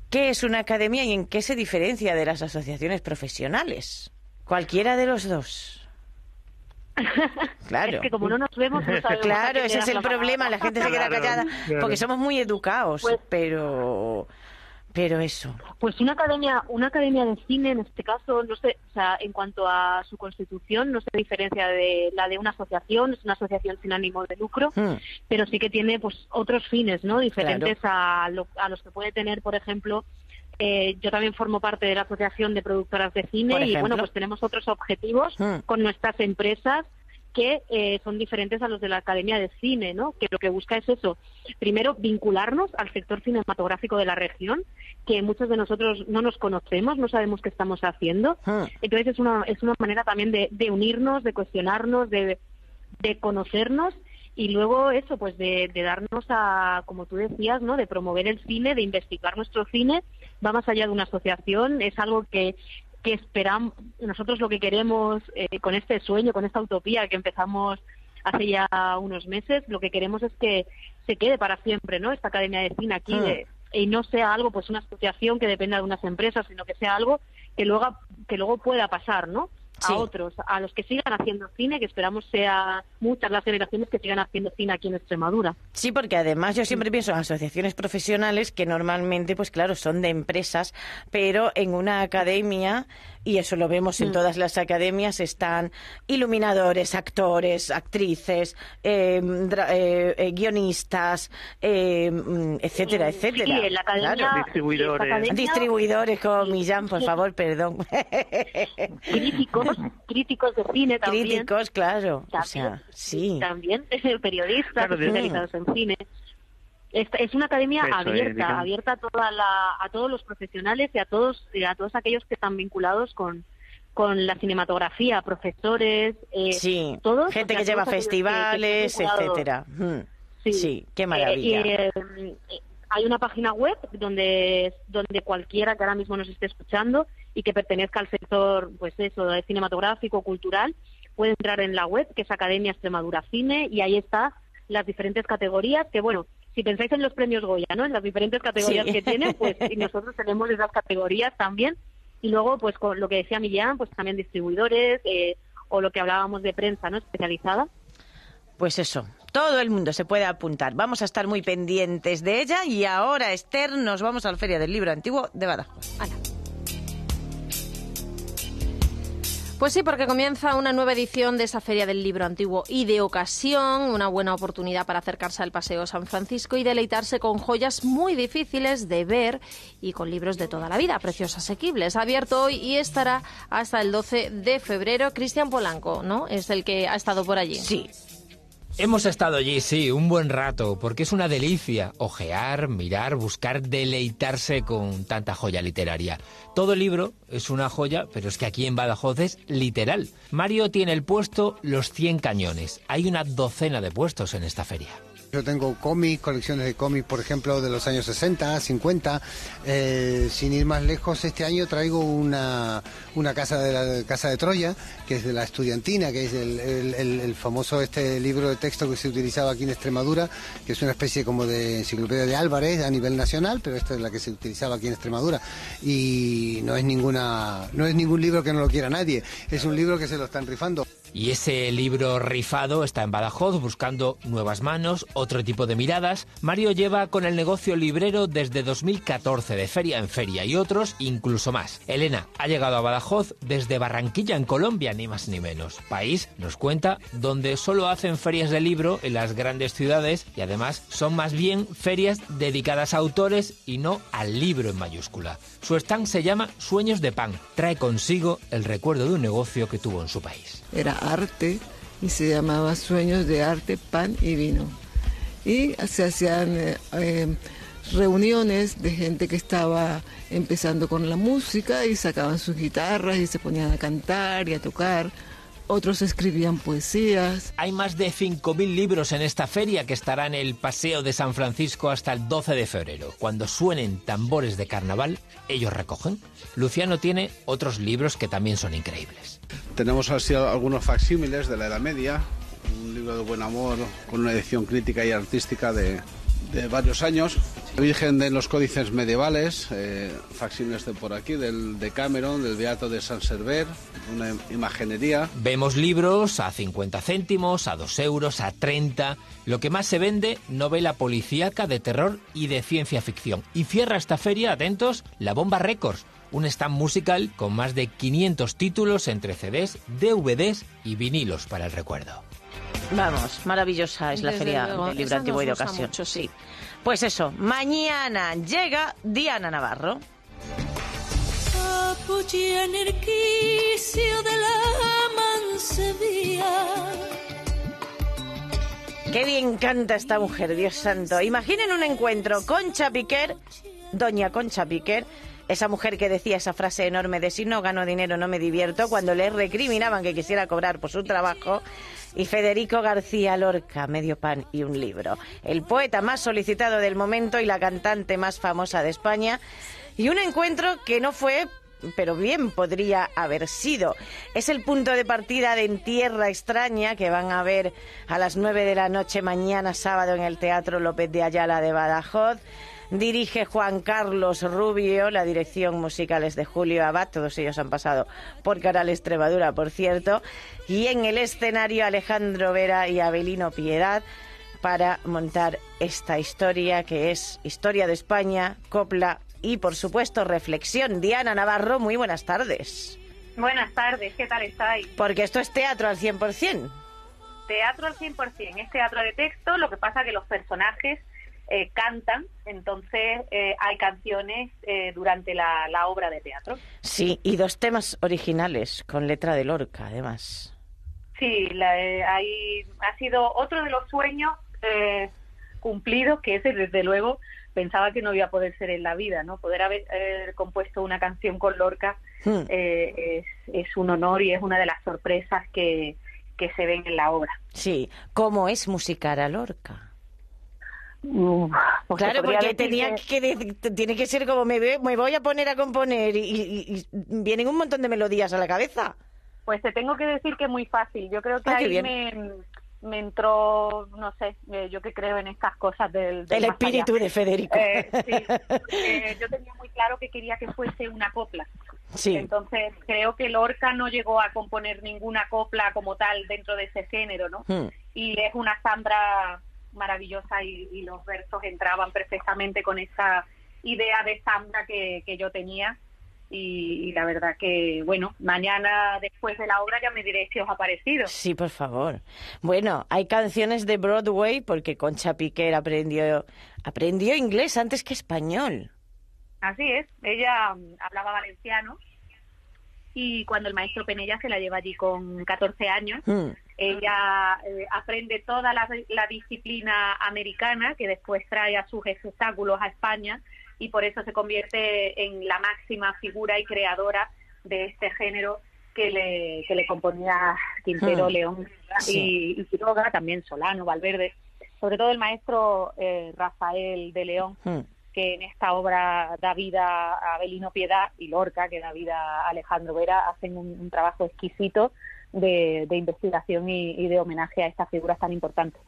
¿Qué es una academia y en qué se diferencia de las asociaciones profesionales? Cualquiera de los dos. Claro. Es que como no nos vemos, no sabemos. Claro, ese es el problema, la gente se queda callada porque somos muy educados, pues, pero eso. Pues una academia de cine, en este caso, no sé, o sea, en cuanto a su constitución, no se diferencia de la de una asociación, es una asociación sin ánimo de lucro, pero sí que tiene pues otros fines, ¿no? Diferentes a los que puede tener, por ejemplo. Yo también formo parte de la Asociación de Productoras de Cine y bueno, pues tenemos otros objetivos con nuestras empresas que son diferentes a los de la Academia de Cine, ¿no? Que lo que busca es eso, primero vincularnos al sector cinematográfico de la región, que muchos de nosotros no nos conocemos, no sabemos qué estamos haciendo. Entonces es una manera también de unirnos, de cuestionarnos, de conocernos. Y luego eso, pues de darnos a, como tú decías, ¿no? De promover el cine, de investigar nuestro cine, va más allá de una asociación, es algo que esperamos, nosotros lo que queremos con este sueño, con esta utopía que empezamos hace ya unos meses, lo que queremos es que se quede para siempre, ¿no? Esta Academia de Cine aquí, y no sea algo, pues una asociación que dependa de unas empresas, sino que sea algo que luego pueda pasar, ¿no? A otros, a los que sigan haciendo cine, que esperamos sea muchas las generaciones que sigan haciendo cine aquí en Extremadura. Sí, porque además yo siempre pienso en asociaciones profesionales que normalmente, pues claro, son de empresas, pero en una academia, y eso lo vemos en todas las academias, están iluminadores, actores, actrices, guionistas, etcétera, etcétera. Sí, en la academia, distribuidores. Distribuidores, como Millán, por favor, perdón. Críticos de cine también. Críticos, claro. También, o sea, sí. También periodistas especializados en cine. Es una academia abierta a todos los profesionales y a todos aquellos que están vinculados con la cinematografía, profesores, todos. Gente que lleva festivales, etcétera. Sí, qué maravilla. Hay una página web donde cualquiera que ahora mismo nos esté escuchando y que pertenezca al sector, pues eso, cinematográfico, cultural, puede entrar en la web, que es Academia Extremadura Cine, y ahí está las diferentes categorías, que bueno, si pensáis en los premios Goya, ¿no? En las diferentes categorías que tienen, pues y nosotros tenemos esas categorías también, y luego, pues con lo que decía Millán, pues también distribuidores, o lo que hablábamos de prensa, ¿no? Especializada. Pues eso, todo el mundo se puede apuntar. Vamos a estar muy pendientes de ella y ahora, Esther, nos vamos a la Feria del Libro Antiguo de Badajoz. Pues sí, porque comienza una nueva edición de esa Feria del Libro Antiguo y de ocasión, una buena oportunidad para acercarse al Paseo San Francisco y deleitarse con joyas muy difíciles de ver y con libros de toda la vida, a precios asequibles. Abierto hoy y estará hasta el 12 de febrero. Cristian Polanco, ¿no? Es el que ha estado por allí. Sí. Hemos estado allí, sí, un buen rato, porque es una delicia ojear, mirar, buscar, deleitarse con tanta joya literaria. Todo libro es una joya, pero es que aquí en Badajoz es literal. Mario tiene el puesto Los 100 Cañones. Hay una docena de puestos en esta feria. Yo tengo cómics, colecciones de cómics, por ejemplo, de los años 60, 50. Sin ir más lejos, este año traigo una casa de Troya, que es de la Estudiantina, que es el famoso libro de texto que se utilizaba aquí en Extremadura, que es una especie como de enciclopedia de Álvarez a nivel nacional, pero esta es la que se utilizaba aquí en Extremadura. Y no es ningún libro que no lo quiera nadie, es un libro que se lo están rifando. Y ese libro rifado está en Badajoz buscando nuevas manos, otro tipo de miradas. Mario lleva con el negocio librero desde 2014, de feria en feria, y otros incluso más. Elena ha llegado a Badajoz desde Barranquilla, en Colombia, ni más ni menos. País, nos cuenta, donde solo hacen ferias de libro en las grandes ciudades y además son más bien ferias dedicadas a autores y no al libro en mayúscula. Su stand se llama Sueños de Pan. Trae consigo el recuerdo de un negocio que tuvo en su país. Era arte y se llamaba Sueños de Arte, Pan y Vino. Y se hacían reuniones de gente que estaba empezando con la música y sacaban sus guitarras y se ponían a cantar y a tocar. Otros escribían poesías. Hay más de 5.000 libros en esta feria que estará en el Paseo de San Francisco hasta el 12 de febrero. Cuando suenen tambores de carnaval, ellos recogen. Luciano tiene otros libros que también son increíbles. Tenemos así algunos facsímiles de la Edad Media, un libro de buen amor con una edición crítica y artística de varios años. Virgen de los Códices Medievales, facsímiles de por aquí, del Decameron, del Beato de San Server, una imaginería. Vemos libros a 50 céntimos, a 2 euros, a 30. Lo que más se vende, novela policíaca, de terror y de ciencia ficción. Y cierra esta feria, atentos, La Bomba Records, un stand musical con más de 500 títulos entre CDs, DVDs y vinilos para el recuerdo. Vamos, maravillosa es la feria del libro antiguo y de ocasión. Mucho, sí. Pues eso, mañana llega Diana Navarro. Qué bien canta esta mujer, Dios santo. Imaginen un encuentro, Concha Piquer, doña Concha Piquer, esa mujer que decía esa frase enorme de si no gano dinero no me divierto, cuando le recriminaban que quisiera cobrar por su trabajo, y Federico García Lorca, medio pan y un libro. El poeta más solicitado del momento y la cantante más famosa de España. Y un encuentro que no fue, pero bien podría haber sido. Es el punto de partida de En Tierra Extraña, que van a ver a las 9 de la noche mañana sábado en el Teatro López de Ayala de Badajoz. Dirige Juan Carlos Rubio, la dirección musical es de Julio Abad, todos ellos han pasado por Canal Extremadura, por cierto, y en el escenario Alejandro Vera y Avelino Piedad para montar esta historia que es historia de España, copla y, por supuesto, reflexión. Diana Navarro, muy buenas tardes. Buenas tardes, ¿qué tal estáis? Porque esto es teatro al 100%. Teatro al 100%, es teatro de texto, lo que pasa que los personajes cantan, entonces hay canciones durante la obra de teatro. Sí, y 2 temas originales con letra de Lorca, además. Sí, ha sido otro de los sueños cumplidos, que ese, desde luego, pensaba que no iba a poder ser en la vida, ¿no? Poder haber compuesto una canción con Lorca es un honor y es una de las sorpresas que se ven en la obra. Sí, ¿cómo es musicar a Lorca? Pues claro, porque tiene que ser como me voy a poner a componer y vienen un montón de melodías a la cabeza. Pues te tengo que decir que es muy fácil. Yo creo que ahí me entró, no sé, yo que creo en estas cosas del el espíritu de Federico. Sí, yo tenía muy claro que quería que fuese una copla. Sí. Entonces creo que Lorca no llegó a componer ninguna copla como tal dentro de ese género, ¿no? Y es una zambra maravillosa y los versos entraban perfectamente con esa idea de zambra que yo tenía y la verdad que, bueno, mañana después de la obra ya me diréis si os ha parecido. Sí, por favor. Bueno, hay canciones de Broadway porque Concha Piquer aprendió inglés antes que español. Así es, ella hablaba valenciano y cuando el maestro Penella se la lleva allí con 14 años, ella aprende toda la disciplina americana que después trae a sus espectáculos a España y por eso se convierte en la máxima figura y creadora de este género que le componía Quintero, León y Quiroga, también Solano, Valverde, sobre todo el maestro Rafael de León, que en esta obra da vida a Avelino Piedad, y Lorca, que da vida a Alejandro Vera, hacen un trabajo exquisito de investigación y de homenaje a estas figuras tan importantes.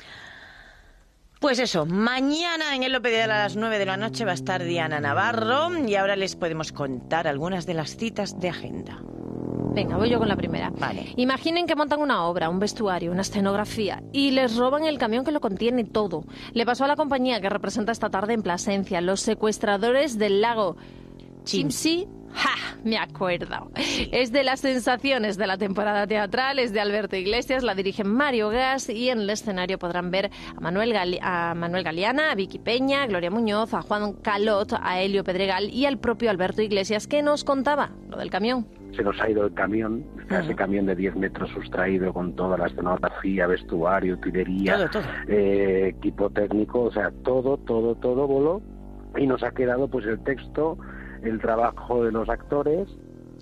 Pues eso, mañana en el López de Ayala a las 9 de la noche va a estar Diana Navarro y ahora les podemos contar algunas de las citas de agenda. Venga, voy yo con la primera. Vale. Imaginen que montan una obra, un vestuario, una escenografía y les roban el camión que lo contiene todo. Le pasó a la compañía que representa esta tarde en Plasencia, Los Secuestradores del Lago Chimsi. ¡Ja! Me acuerdo. Es de las sensaciones de la temporada teatral, es de Alberto Iglesias, la dirige Mario Gas y en el escenario podrán ver a Manuel Galeana, a Vicky Peña, a Gloria Muñoz, a Juan Calot, a Helio Pedregal y al propio Alberto Iglesias que nos contaba lo del camión. Se nos ha ido el camión, ese camión de 10 metros sustraído con toda la escenografía, vestuario, utilería, equipo técnico, o sea, todo voló y nos ha quedado pues el texto, el trabajo de los actores.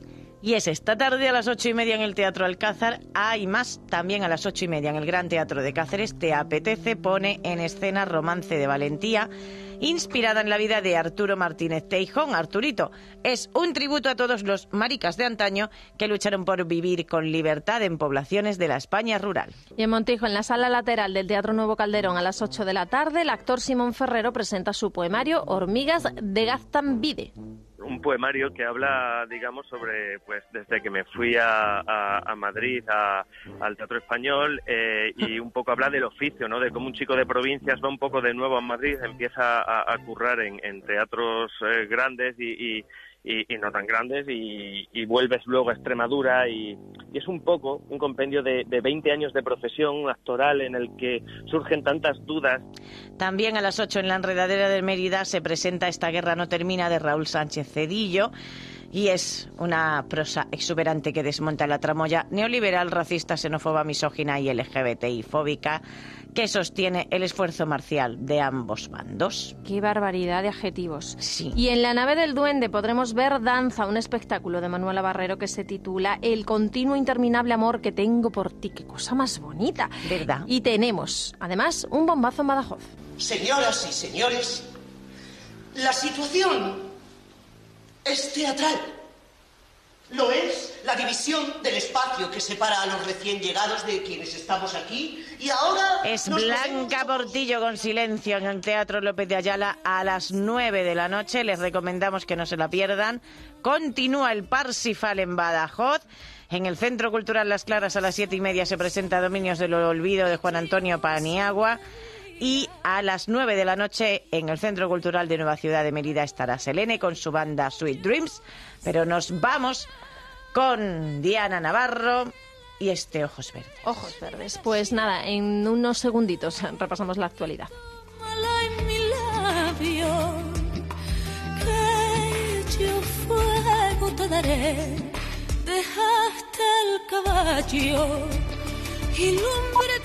Y es esta tarde a las 8:30 en el Teatro Alcázar. Hay más también a las 8:30 en el Gran Teatro de Cáceres. Te apetece, pone en escena Romance de Valentía, inspirada en la vida de Arturo Martínez Teijón. Arturito es un tributo a todos los maricas de antaño que lucharon por vivir con libertad en poblaciones de la España rural. Y en Montijo, en la sala lateral del Teatro Nuevo Calderón, a las 8 de la tarde, el actor Simón Ferrero presenta su poemario Hormigas de Gaztambide. Un poemario que habla, digamos, sobre, pues, desde que me fui a Madrid, al Teatro Español, y un poco habla del oficio, ¿no? De cómo un chico de provincias va un poco de nuevo a Madrid, empieza a currar en teatros grandes y no tan grandes, y vuelves luego a Extremadura, y es un poco un compendio de 20 años de profesión actoral en el que surgen tantas dudas. También a las 8 en la Enredadera de Mérida se presenta Esta guerra no termina, de Raúl Sánchez Cedillo, y es una prosa exuberante que desmonta la tramoya neoliberal, racista, xenófoba, misógina y LGBTI-fóbica que sostiene el esfuerzo marcial de ambos bandos. ¡Qué barbaridad de adjetivos! Sí. Y en la nave del Duende podremos ver Danza, un espectáculo de Manuela Barrero que se titula El continuo interminable amor que tengo por ti. ¡Qué cosa más bonita! ¿Verdad? Y tenemos, además, un bombazo en Badajoz. Señoras y señores, la situación es teatral. Lo es la división del espacio que separa a los recién llegados de quienes estamos aquí, y ahora... Es Blanca Portillo con Silencio en el Teatro López de Ayala a las 9 de la noche. Les recomendamos que no se la pierdan. Continúa el Parsifal en Badajoz. En el Centro Cultural Las Claras a las 7:30 se presenta Dominios del Olvido de Juan Antonio Paniagua. Y a las 9 de la noche en el Centro Cultural de Nueva Ciudad de Mérida estará Selene con su banda Sweet Dreams. Pero nos vamos con Diana Navarro y este Ojos Verdes. Ojos Verdes. Pues nada, en unos segunditos repasamos la actualidad. En mi labio, que yo fuego te daré, dejaste el caballo y lumbre